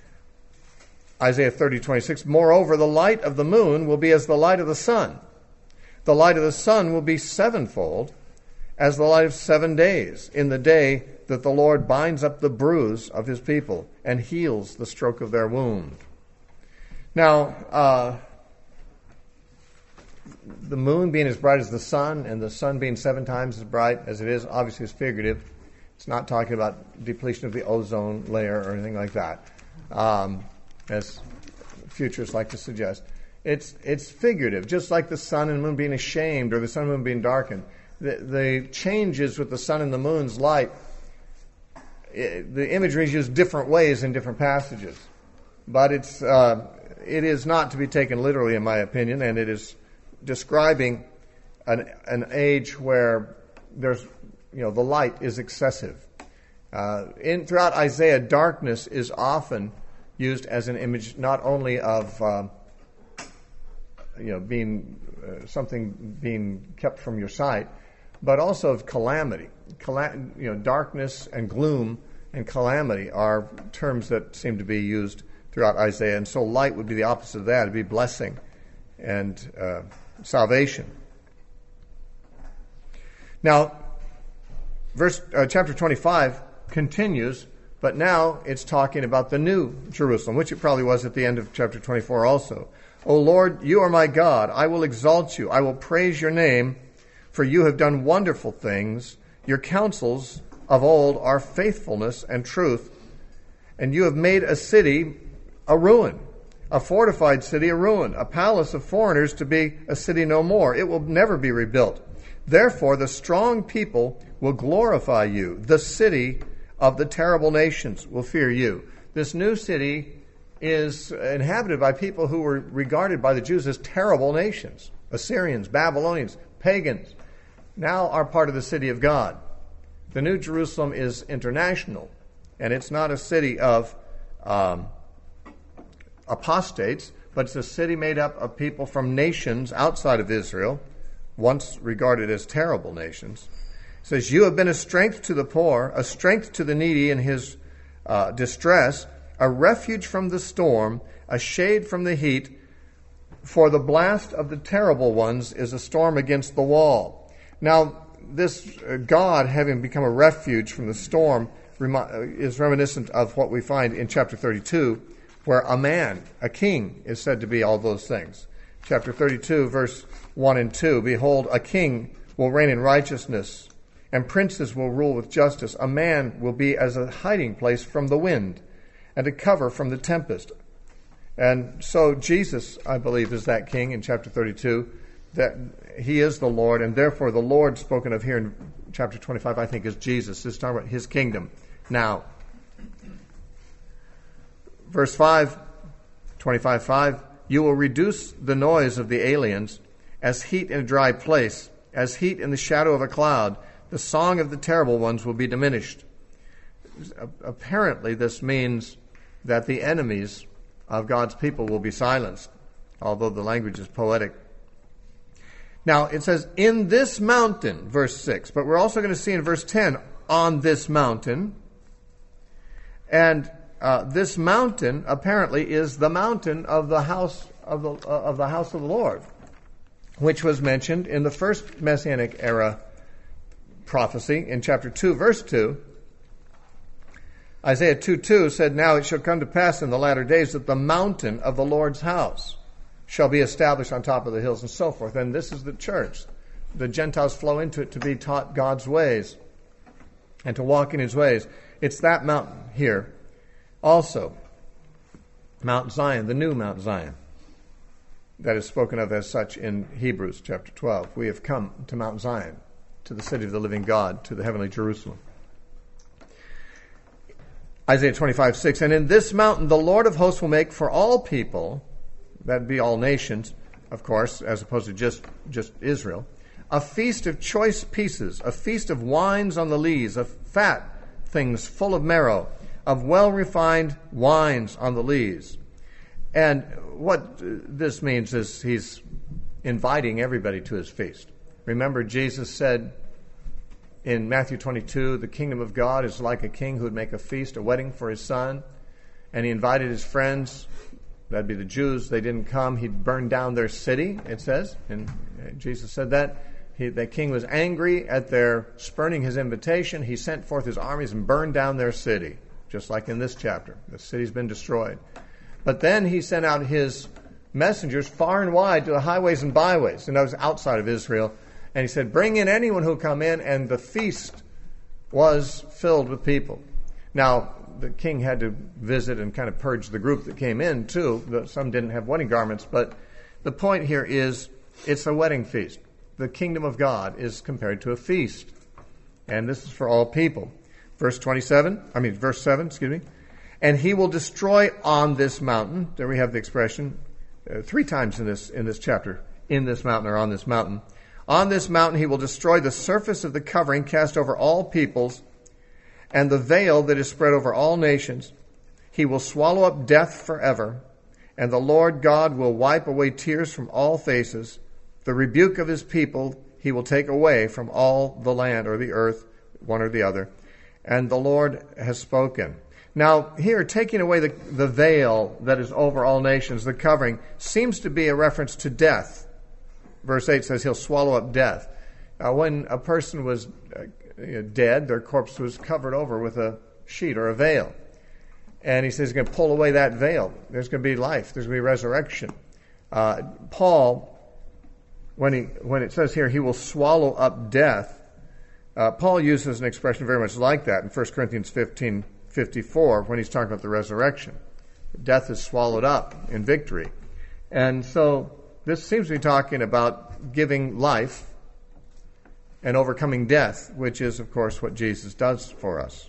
Isaiah 30, 26, moreover, the light of the moon will be as the light of the sun. The light of the sun will be sevenfold as the light of 7 days in the day that the Lord binds up the bruise of his people and heals the stroke of their wound. Now, the moon being as bright as the sun and the sun being 7 times as bright as it is, obviously is figurative. It's not talking about depletion of the ozone layer or anything like that, as futurists like to suggest. It's figurative, just like the sun and moon being ashamed or the sun and moon being darkened. The changes with the sun and the moon's light, the imagery is used different ways in different passages. But it is not to be taken literally, in my opinion, and it is describing an age where there's, the light is excessive. Throughout Isaiah, darkness is often used as an image not only of something being kept from your sight, but also of calamity. Darkness and gloom and calamity are terms that seem to be used throughout Isaiah, and so light would be the opposite of that. It'd be blessing and salvation. Now, chapter 25 continues, but now it's talking about the new Jerusalem, which it probably was at the end of chapter 24 also. O Lord, you are my God. I will exalt you. I will praise your name, for you have done wonderful things. Your counsels of old are faithfulness and truth. And you have made a city a ruin, a fortified city a ruin, a palace of foreigners to be a city no more. It will never be rebuilt. Therefore, the strong people will glorify you. The city of the terrible nations will fear you. This new city is inhabited by people who were regarded by the Jews as terrible nations. Assyrians, Babylonians, pagans, now are part of the city of God. The New Jerusalem is international, and it's not a city of apostates, but it's a city made up of people from nations outside of Israel, once regarded as terrible nations. It says, you have been a strength to the poor, a strength to the needy in his distress, a refuge from the storm, a shade from the heat, for the blast of the terrible ones is a storm against the wall. Now, this God having become a refuge from the storm is reminiscent of what we find in chapter 32, where a man, a king, is said to be all those things. Chapter 32, verse 1 and 2, behold, a king will reign in righteousness, and princes will rule with justice. A man will be as a hiding place from the wind, and a cover from the tempest. And so Jesus, I believe, is that king in chapter 32, that he is the Lord, and therefore the Lord spoken of here in chapter 25, I think, is Jesus. This is talking about his kingdom. Now, verse 5, 25:5, you will reduce the noise of the aliens as heat in a dry place, as heat in the shadow of a cloud. The song of the terrible ones will be diminished. Apparently, this means that the enemies of God's people will be silenced, although the language is poetic. Now, it says, in this mountain, verse 6, but we're also going to see in verse 10, on this mountain. And this mountain, apparently, is the mountain of the house of the Lord, which was mentioned in the first Messianic era prophecy in chapter 2, verse 2. Isaiah 2:2 said, now it shall come to pass in the latter days that the mountain of the Lord's house shall be established on top of the hills, and so forth. And this is the church. The Gentiles flow into it to be taught God's ways and to walk in his ways. It's that mountain here. Also, Mount Zion, the new Mount Zion, that is spoken of as such in Hebrews chapter 12. We have come to Mount Zion, to the city of the living God, to the heavenly Jerusalem. Isaiah 25:6, and in this mountain the Lord of hosts will make for all people, that'd be all nations, of course, as opposed to just Israel, a feast of choice pieces, a feast of wines on the lees, of fat things full of marrow, of well-refined wines on the lees. And what this means is he's inviting everybody to his feast. Remember, Jesus said in Matthew 22, the kingdom of God is like a king who would make a feast, a wedding for his son. And he invited his friends, that'd be the Jews. They didn't come. He'd burn down their city, it says. And Jesus said that. The king was angry at their spurning his invitation. He sent forth his armies and burned down their city, just like in this chapter. The city's been destroyed. But then he sent out his messengers far and wide to the highways and byways, and that was outside of Israel. And he said, bring in anyone who come in, and the feast was filled with people. Now, the king had to visit and kind of purge the group that came in, too. Some didn't have wedding garments, but the point here is it's a wedding feast. The kingdom of God is compared to a feast, and this is for all people. Verse 7, and he will destroy on this mountain. There we have the expression 3 times in this chapter, in this mountain or on this mountain. On this mountain he will destroy the surface of the covering cast over all peoples and the veil that is spread over all nations. He will swallow up death forever, and the Lord God will wipe away tears from all faces. The rebuke of his people he will take away from all the land or the earth, one or the other. And the Lord has spoken. Now, here, taking away the veil that is over all nations, the covering, seems to be a reference to death. Verse 8 says he'll swallow up death. When a person was dead, their corpse was covered over with a sheet or a veil. And he says he's going to pull away that veil. There's going to be life. There's going to be resurrection. Paul, when it says here he will swallow up death, Paul uses an expression very much like that in 1 Corinthians 15:54 when he's talking about the resurrection. Death is swallowed up in victory. And so this seems to be talking about giving life and overcoming death, which is, of course, what Jesus does for us.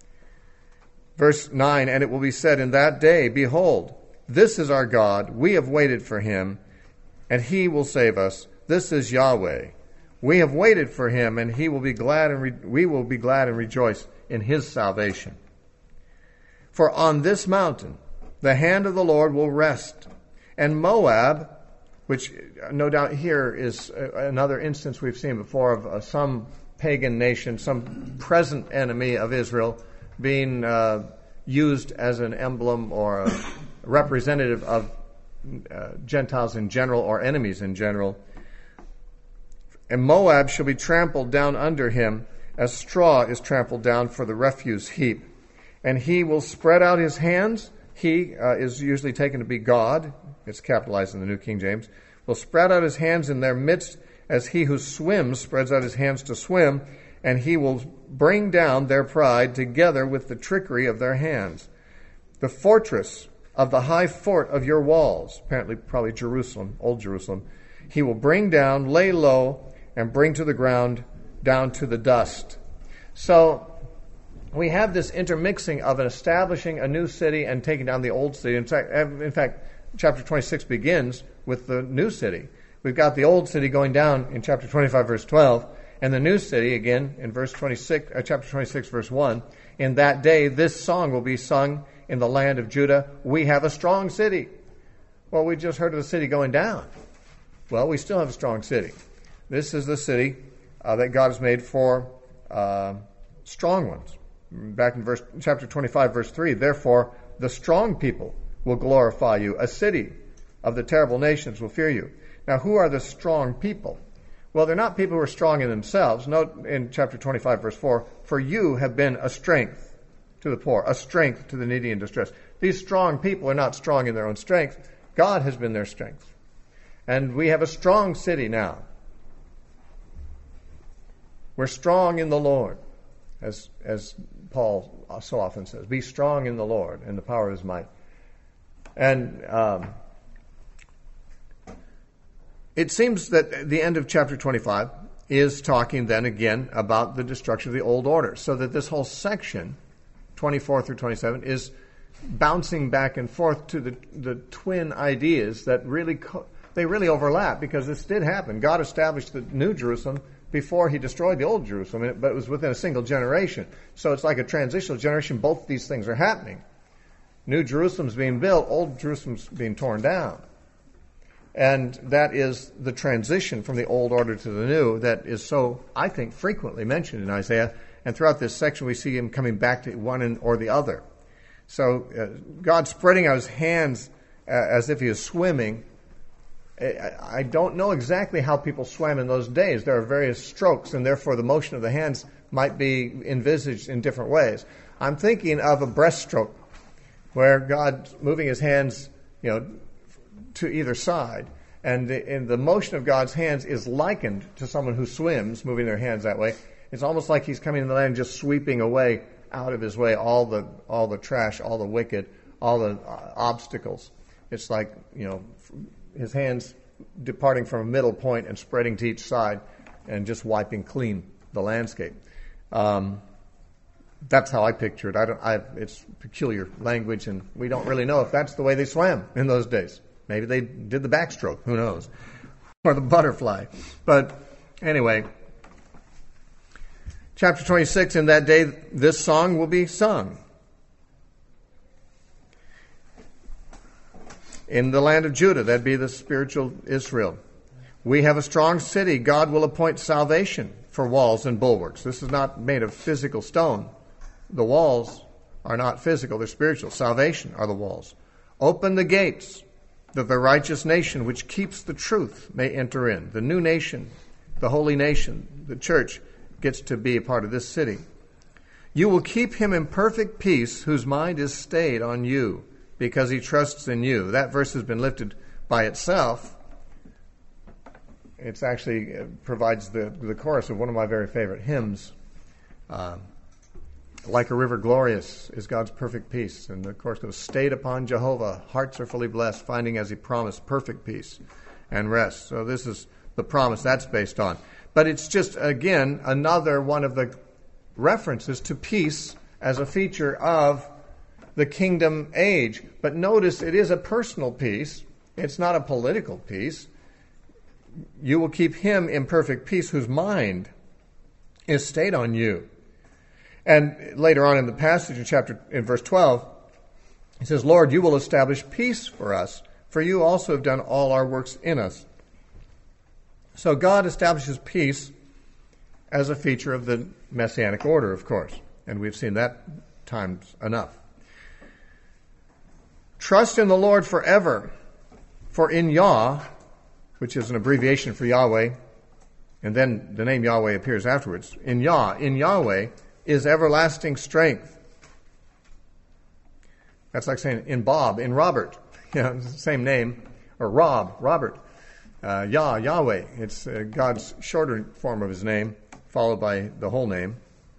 Verse 9, and it will be said in that day, behold, this is our God. We have waited for him, and he will save us. This is Yahweh. We have waited for him, and he will be glad, and we will be glad and rejoice in his salvation. For on this mountain the hand of the Lord will rest, and Moab, which no doubt here is another instance we've seen before of some pagan nation, some present enemy of Israel being used as an emblem or a representative of Gentiles in general or enemies in general. And Moab shall be trampled down under him as straw is trampled down for the refuse heap. And he will spread out his hands. He is usually taken to be God. It's capitalized in the New King James. Will spread out his hands in their midst as he who swims spreads out his hands to swim, and he will bring down their pride together with the trickery of their hands. The fortress of the high fort of your walls, apparently probably Jerusalem, old Jerusalem, he will bring down, lay low, and bring to the ground down to the dust. So we have this intermixing of establishing a new city and taking down the old city. In fact, chapter 26 begins with the new city. We've got the old city going down in chapter 25, verse 12, and the new city, again, in chapter 26, verse 1. In that day, this song will be sung in the land of Judah. We have a strong city. Well, we just heard of the city going down. Well, we still have a strong city. This is the city that God has made for strong ones. Back in chapter 25, verse 3, therefore the strong people will glorify you. A city of the terrible nations will fear you. Now, who are the strong people? Well, they're not people who are strong in themselves. Note in chapter 25, verse 4, for you have been a strength to the poor, a strength to the needy and distressed. These strong people are not strong in their own strength. God has been their strength. And we have a strong city now. We're strong in the Lord, as Paul so often says. Be strong in the Lord and the power of his might. And it seems that the end of chapter 25 is talking then again about the destruction of the old order, so that this whole section, 24 through 27, is bouncing back and forth to the twin ideas that really overlap, because this did happen. God established the New Jerusalem before he destroyed the old Jerusalem, but it was within a single generation. So it's like a transitional generation. Both these things are happening. New Jerusalem's being built, old Jerusalem's being torn down. And that is the transition from the old order to the new that is so, I think, frequently mentioned in Isaiah. And throughout this section, we see him coming back to one or the other. So God spreading out his hands as if he is swimming. I don't know exactly how people swam in those days. There are various strokes, and therefore the motion of the hands might be envisaged in different ways. I'm thinking of a breaststroke, where God's moving his hands, to either side. And the motion of God's hands is likened to someone who swims, moving their hands that way. It's almost like he's coming to the land and just sweeping away out of his way all the trash, all the wicked, all the obstacles. It's like, his hands departing from a middle point and spreading to each side and just wiping clean the landscape. That's how I picture it. It's peculiar language, and we don't really know if that's the way they swam in those days. Maybe they did the backstroke, who knows, or the butterfly. But anyway, chapter 26, in that day this song will be sung. In the land of Judah, that'd be the spiritual Israel. We have a strong city. God will appoint salvation for walls and bulwarks. This is not made of physical stone. The walls are not physical, they're spiritual. Salvation are the walls. Open the gates, that the righteous nation which keeps the truth may enter in. The new nation, the holy nation, the church, gets to be a part of this city. You will keep him in perfect peace whose mind is stayed on you, because he trusts in you. That verse has been lifted by itself. It's actually provides the chorus of one of my very favorite hymns. Like a river glorious is God's perfect peace. And the chorus goes, stayed upon Jehovah, hearts are fully blessed, finding as he promised perfect peace and rest. So this is the promise that's based on. But it's just, again, another one of the references to peace as a feature of the kingdom age. But notice it is a personal peace. It's not a political peace. You will keep him in perfect peace whose mind is stayed on you. And later on in the passage in verse 12, he says, Lord, you will establish peace for us, for you also have done all our works in us. So God establishes peace as a feature of the Messianic order, of course. And we've seen that times enough. Trust in the Lord forever, for in Yah, which is an abbreviation for Yahweh, and then the name Yahweh appears afterwards. In Yahweh is everlasting strength. That's like saying in Bob, in Robert. Same name. Or Robert. Yahweh. It's God's shorter form of his name, followed by the whole name.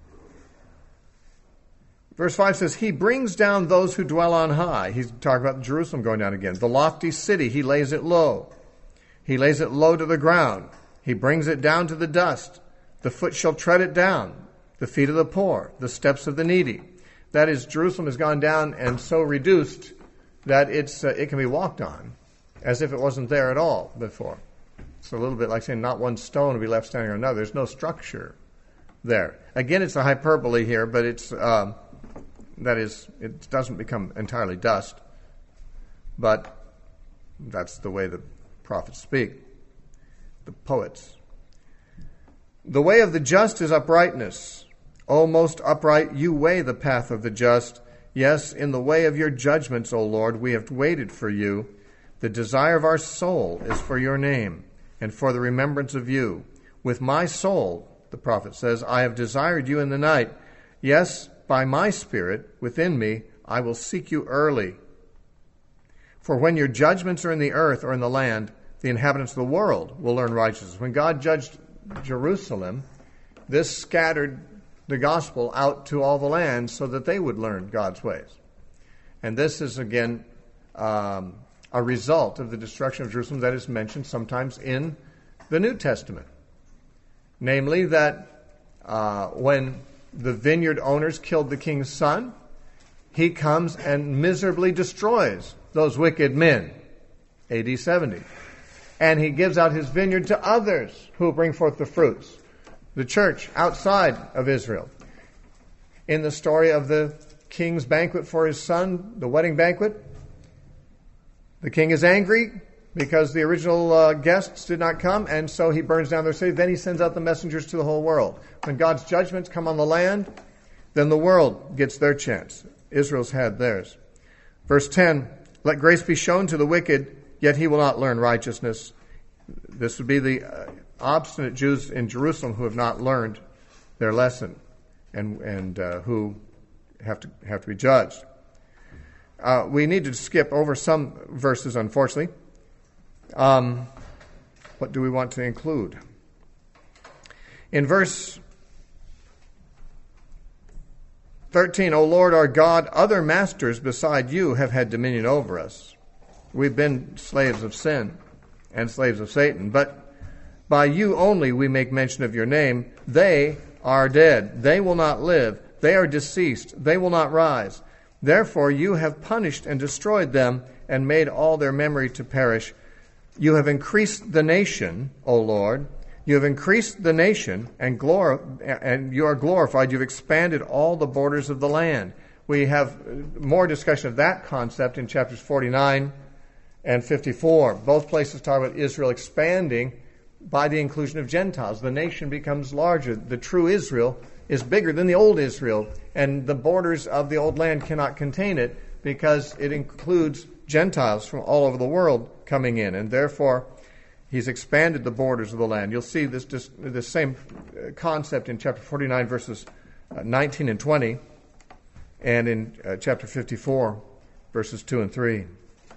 Verse 5 says, he brings down those who dwell on high. He's talking about Jerusalem going down again. The lofty city, he lays it low. He lays it low to the ground. He brings it down to the dust. The foot shall tread it down. The feet of the poor, the steps of the needy. That is, Jerusalem has gone down and so reduced that it can be walked on as if it wasn't there at all before. It's a little bit like saying not one stone will be left standing on another. There's no structure there. Again, it's a hyperbole here, but that is, it doesn't become entirely dust. But that's the way the prophets speak, the poets. The way of the just is uprightness. O most upright, you weigh the path of the just. Yes, in the way of your judgments, O Lord, we have waited for you. The desire of our soul is for your name and for the remembrance of you. With my soul, the prophet says, I have desired you in the night. Yes, by my spirit within me, I will seek you early. For when your judgments are in the earth or in the land, the inhabitants of the world will learn righteousness. When God judged Jerusalem, this scattered the gospel out to all the lands so that they would learn God's ways. And this is, again, a result of the destruction of Jerusalem that is mentioned sometimes in the New Testament. Namely, that when the vineyard owners killed the king's son, he comes and miserably destroys those wicked men, AD 70. And he gives out his vineyard to others who bring forth the fruits, the church outside of Israel. In the story of the king's banquet for his son, the wedding banquet, the king is angry because the original guests did not come, and so he burns down their city. Then he sends out the messengers to the whole world. When God's judgments come on the land, then the world gets their chance. Israel's had theirs. Verse 10, let grace be shown to the wicked, yet he will not learn righteousness. This would be the obstinate Jews in Jerusalem who have not learned their lesson and who have to be judged. We need to skip over some verses, unfortunately. What do we want to include? In verse 13, O Lord our God, other masters beside you have had dominion over us. We've been slaves of sin and slaves of Satan, but by you only we make mention of your name. They are dead. They will not live. They are deceased. They will not rise. Therefore you have punished and destroyed them and made all their memory to perish. You have increased the nation, O Lord. You have increased the nation and you are glorified. You've expanded all the borders of the land. We have more discussion of that concept in chapters 49 and 54. Both places talk about Israel expanding by the inclusion of Gentiles. The nation becomes larger. The true Israel is bigger than the old Israel, and the borders of the old land cannot contain it because it includes Gentiles from all over the world coming in, and therefore he's expanded the borders of the land. You'll see this same concept in chapter 49, verses 19 and 20, and in chapter 54, verses 2 and 3.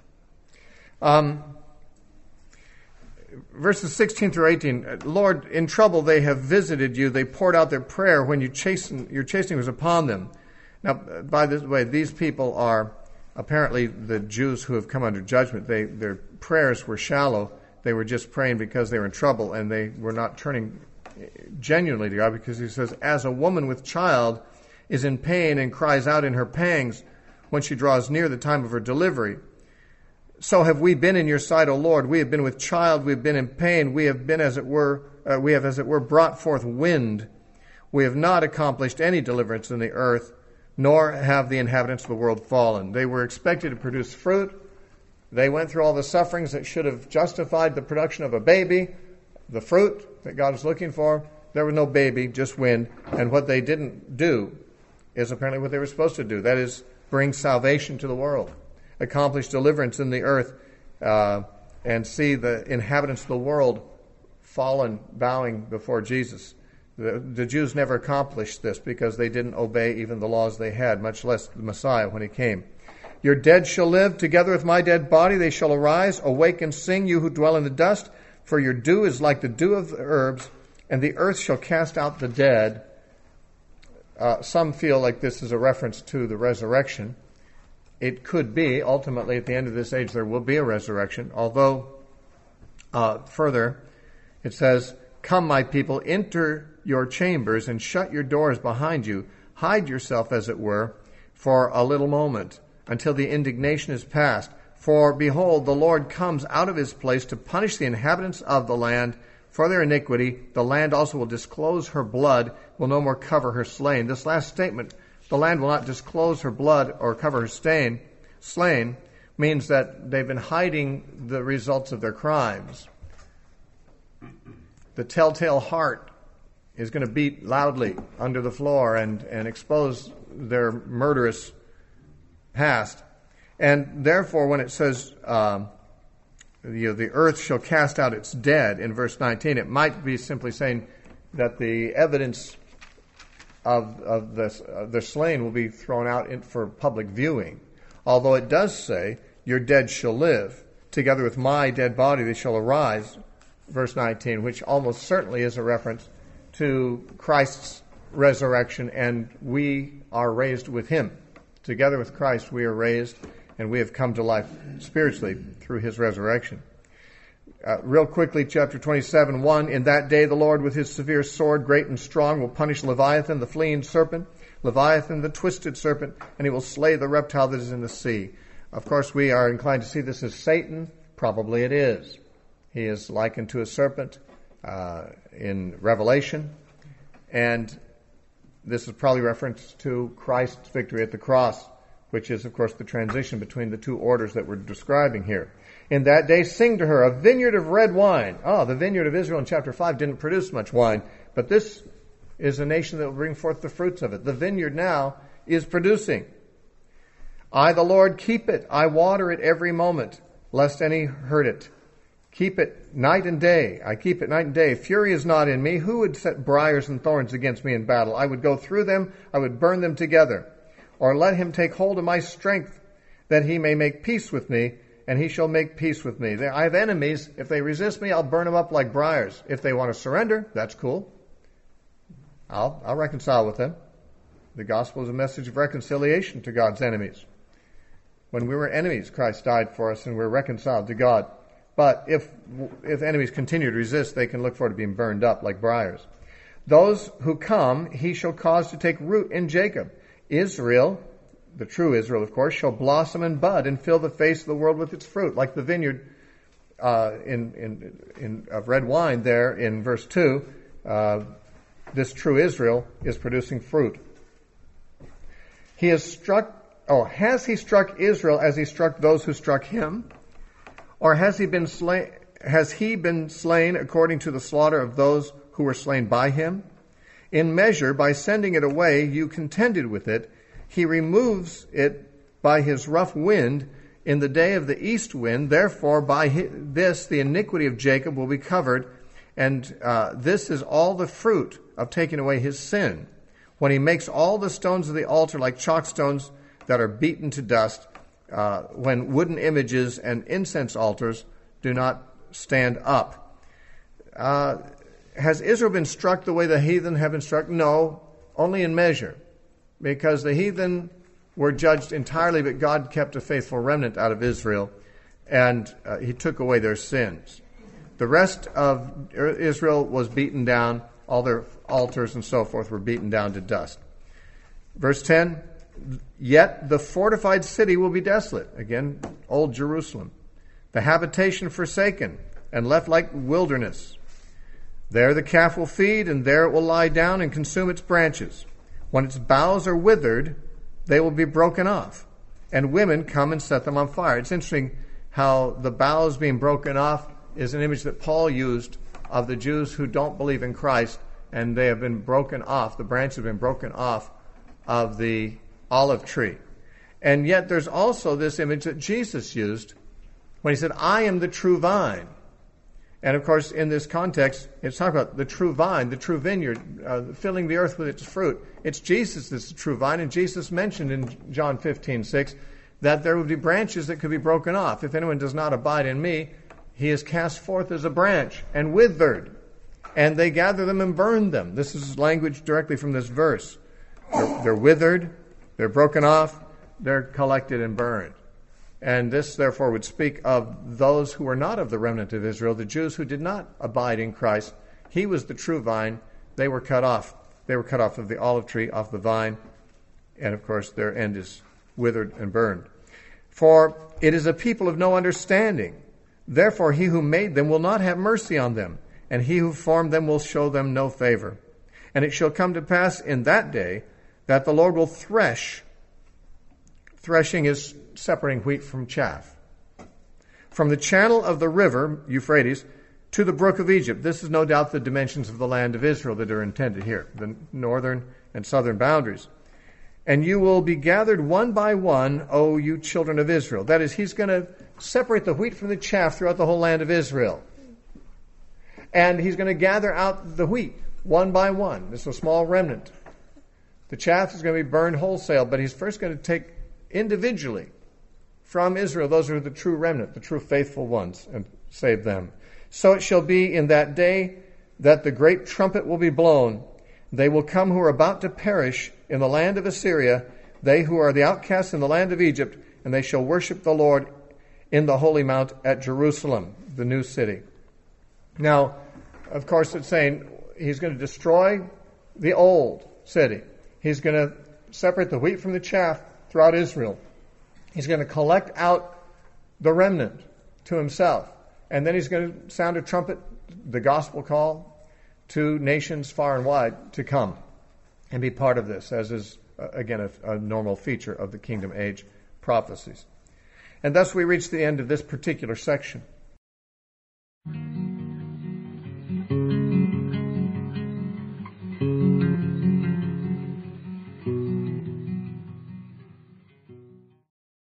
Verses 16 through 18, Lord, in trouble they have visited you. They poured out their prayer when your chastening was upon them. Now, by the way, these people are apparently the Jews who have come under judgment. Their prayers were shallow. They were just praying because they were in trouble, and they were not turning genuinely to God, because he says, as a woman with child is in pain and cries out in her pangs when she draws near the time of her delivery, so have we been in your sight, O Lord. We have been with child. We have been in pain. We have been, as it were, brought forth wind. We have not accomplished any deliverance in the earth, nor have the inhabitants of the world fallen. They were expected to produce fruit. They went through all the sufferings that should have justified the production of a baby, the fruit that God was looking for. There was no baby, just wind. And what they didn't do is apparently what they were supposed to do. That is, bring salvation to the world, accomplish deliverance in the earth, and see the inhabitants of the world fallen, bowing before Jesus. The Jews never accomplished this because they didn't obey even the laws they had, much less the Messiah when he came. Your dead shall live, together with my dead body they shall arise. Awake and sing, you who dwell in the dust, For your dew is like the dew of the herbs, and the earth shall cast out the dead. Some feel like this is a reference to the resurrection. It could be. Ultimately, at the end of this age, there will be a resurrection. Although, further, it says, Come, my people, enter your chambers and shut your doors behind you. Hide yourself, as it were, for a little moment, until the indignation is past. For, behold, the Lord comes out of his place to punish the inhabitants of the land for their iniquity. The land also will disclose her blood, will no more cover her slain. This last statement, the land will not disclose her blood or cover her slain, means that they've been hiding the results of their crimes. The telltale heart is going to beat loudly under the floor and expose their murderous past. And therefore, when it says the earth shall cast out its dead in verse 19, it might be simply saying that the evidence of the slain will be thrown out for public viewing. Although it does say, your dead shall live. Together with my dead body they shall arise, verse 19, which almost certainly is a reference to Christ's resurrection, and we are raised with him. Together with Christ we are raised, and we have come to life spiritually through his resurrection. Real quickly, chapter 27:1. In that day the Lord with his severe sword, great and strong, will punish Leviathan, the fleeing serpent, Leviathan, the twisted serpent, and he will slay the reptile that is in the sea. Of course, we are inclined to see this as Satan. Probably it is. He is likened to a serpent in Revelation, and this is probably reference to Christ's victory at the cross, which is, of course, the transition between the two orders that we're describing here. In that day, sing to her, a vineyard of red wine. The vineyard of Israel in chapter 5 didn't produce much wine, but this is a nation that will bring forth the fruits of it. The vineyard now is producing. I, the Lord, keep it. I water it every moment, lest any hurt it. Keep it night and day. I keep it night and day. Fury is not in me. Who would set briars and thorns against me in battle? I would go through them. I would burn them together. Or let him take hold of my strength, that he may make peace with me, and he shall make peace with me. I have enemies. If they resist me, I'll burn them up like briars. If they want to surrender, that's cool. I'll reconcile with them. The gospel is a message of reconciliation to God's enemies. When we were enemies, Christ died for us, and we're reconciled to God. But if enemies continue to resist, they can look forward to being burned up like briars. Those who come, he shall cause to take root in Jacob. Israel, the true Israel, of course, shall blossom and bud and fill the face of the world with its fruit, like the vineyard of red wine there in verse 2. This true Israel is producing fruit. Has he struck Israel as he struck those who struck him? Or has he been slain according to the slaughter of those who were slain by him? In measure, by sending it away, you contended with it. He removes it by his rough wind in the day of the east wind. Therefore, by this, the iniquity of Jacob will be covered, and this is all the fruit of taking away his sin. When he makes all the stones of the altar like chalk stones that are beaten to dust, when wooden images and incense altars do not stand up. Has Israel been struck the way the heathen have been struck? No, only in measure. Because the heathen were judged entirely, but God kept a faithful remnant out of Israel, and he took away their sins. The rest of Israel was beaten down. All their altars and so forth were beaten down to dust. Verse 10, yet the fortified city will be desolate. Again, old Jerusalem. The habitation forsaken and left like wilderness. There the calf will feed, and there it will lie down and consume its branches. When its boughs are withered, they will be broken off, and women come and set them on fire. It's interesting how the boughs being broken off is an image that Paul used of the Jews who don't believe in Christ, and they have been broken off. The branches have been broken off of the olive tree. And yet there's also this image that Jesus used when he said, I am the true vine. And of course, in this context, it's talking about the true vine, the true vineyard, filling the earth with its fruit. It's Jesus that's the true vine, and Jesus mentioned in John 15:6 that there would be branches that could be broken off. If anyone does not abide in me, He is cast forth as a branch and withered, and they gather them and burn them. This is language directly from this verse. They're withered, they're broken off, they're collected and burned. And this, therefore, would speak of those who were not of the remnant of Israel, the Jews who did not abide in Christ. He was the true vine. They were cut off. They were cut off of the olive tree, off the vine. And, of course, their end is withered and burned. For it is a people of no understanding. Therefore, he who made them will not have mercy on them, and he who formed them will show them no favor. And it shall come to pass in that day that the Lord will thresh. Threshing is separating wheat from chaff. From the channel of the river, Euphrates, to the brook of Egypt. This is no doubt the dimensions of the land of Israel that are intended here, the northern and southern boundaries. And you will be gathered one by one, O you children of Israel. That is, he's going to separate the wheat from the chaff throughout the whole land of Israel. And he's going to gather out the wheat one by one. This is a small remnant. The chaff is going to be burned wholesale, but he's first going to take individually from Israel those who are the true remnant, the true faithful ones, and save them. So it shall be in that day that the great trumpet will be blown. They will come who are about to perish in the land of Assyria, they who are the outcasts in the land of Egypt, and they shall worship the Lord in the holy mount at Jerusalem, the new city. Now, of course, it's saying he's going to destroy the old city. He's going to separate the wheat from the chaff throughout Israel. He's going to collect out the remnant to himself. And then he's going to sound a trumpet, the gospel call, to nations far and wide to come and be part of this, as is, again, a normal feature of the kingdom age prophecies. And thus we reach the end of this particular section.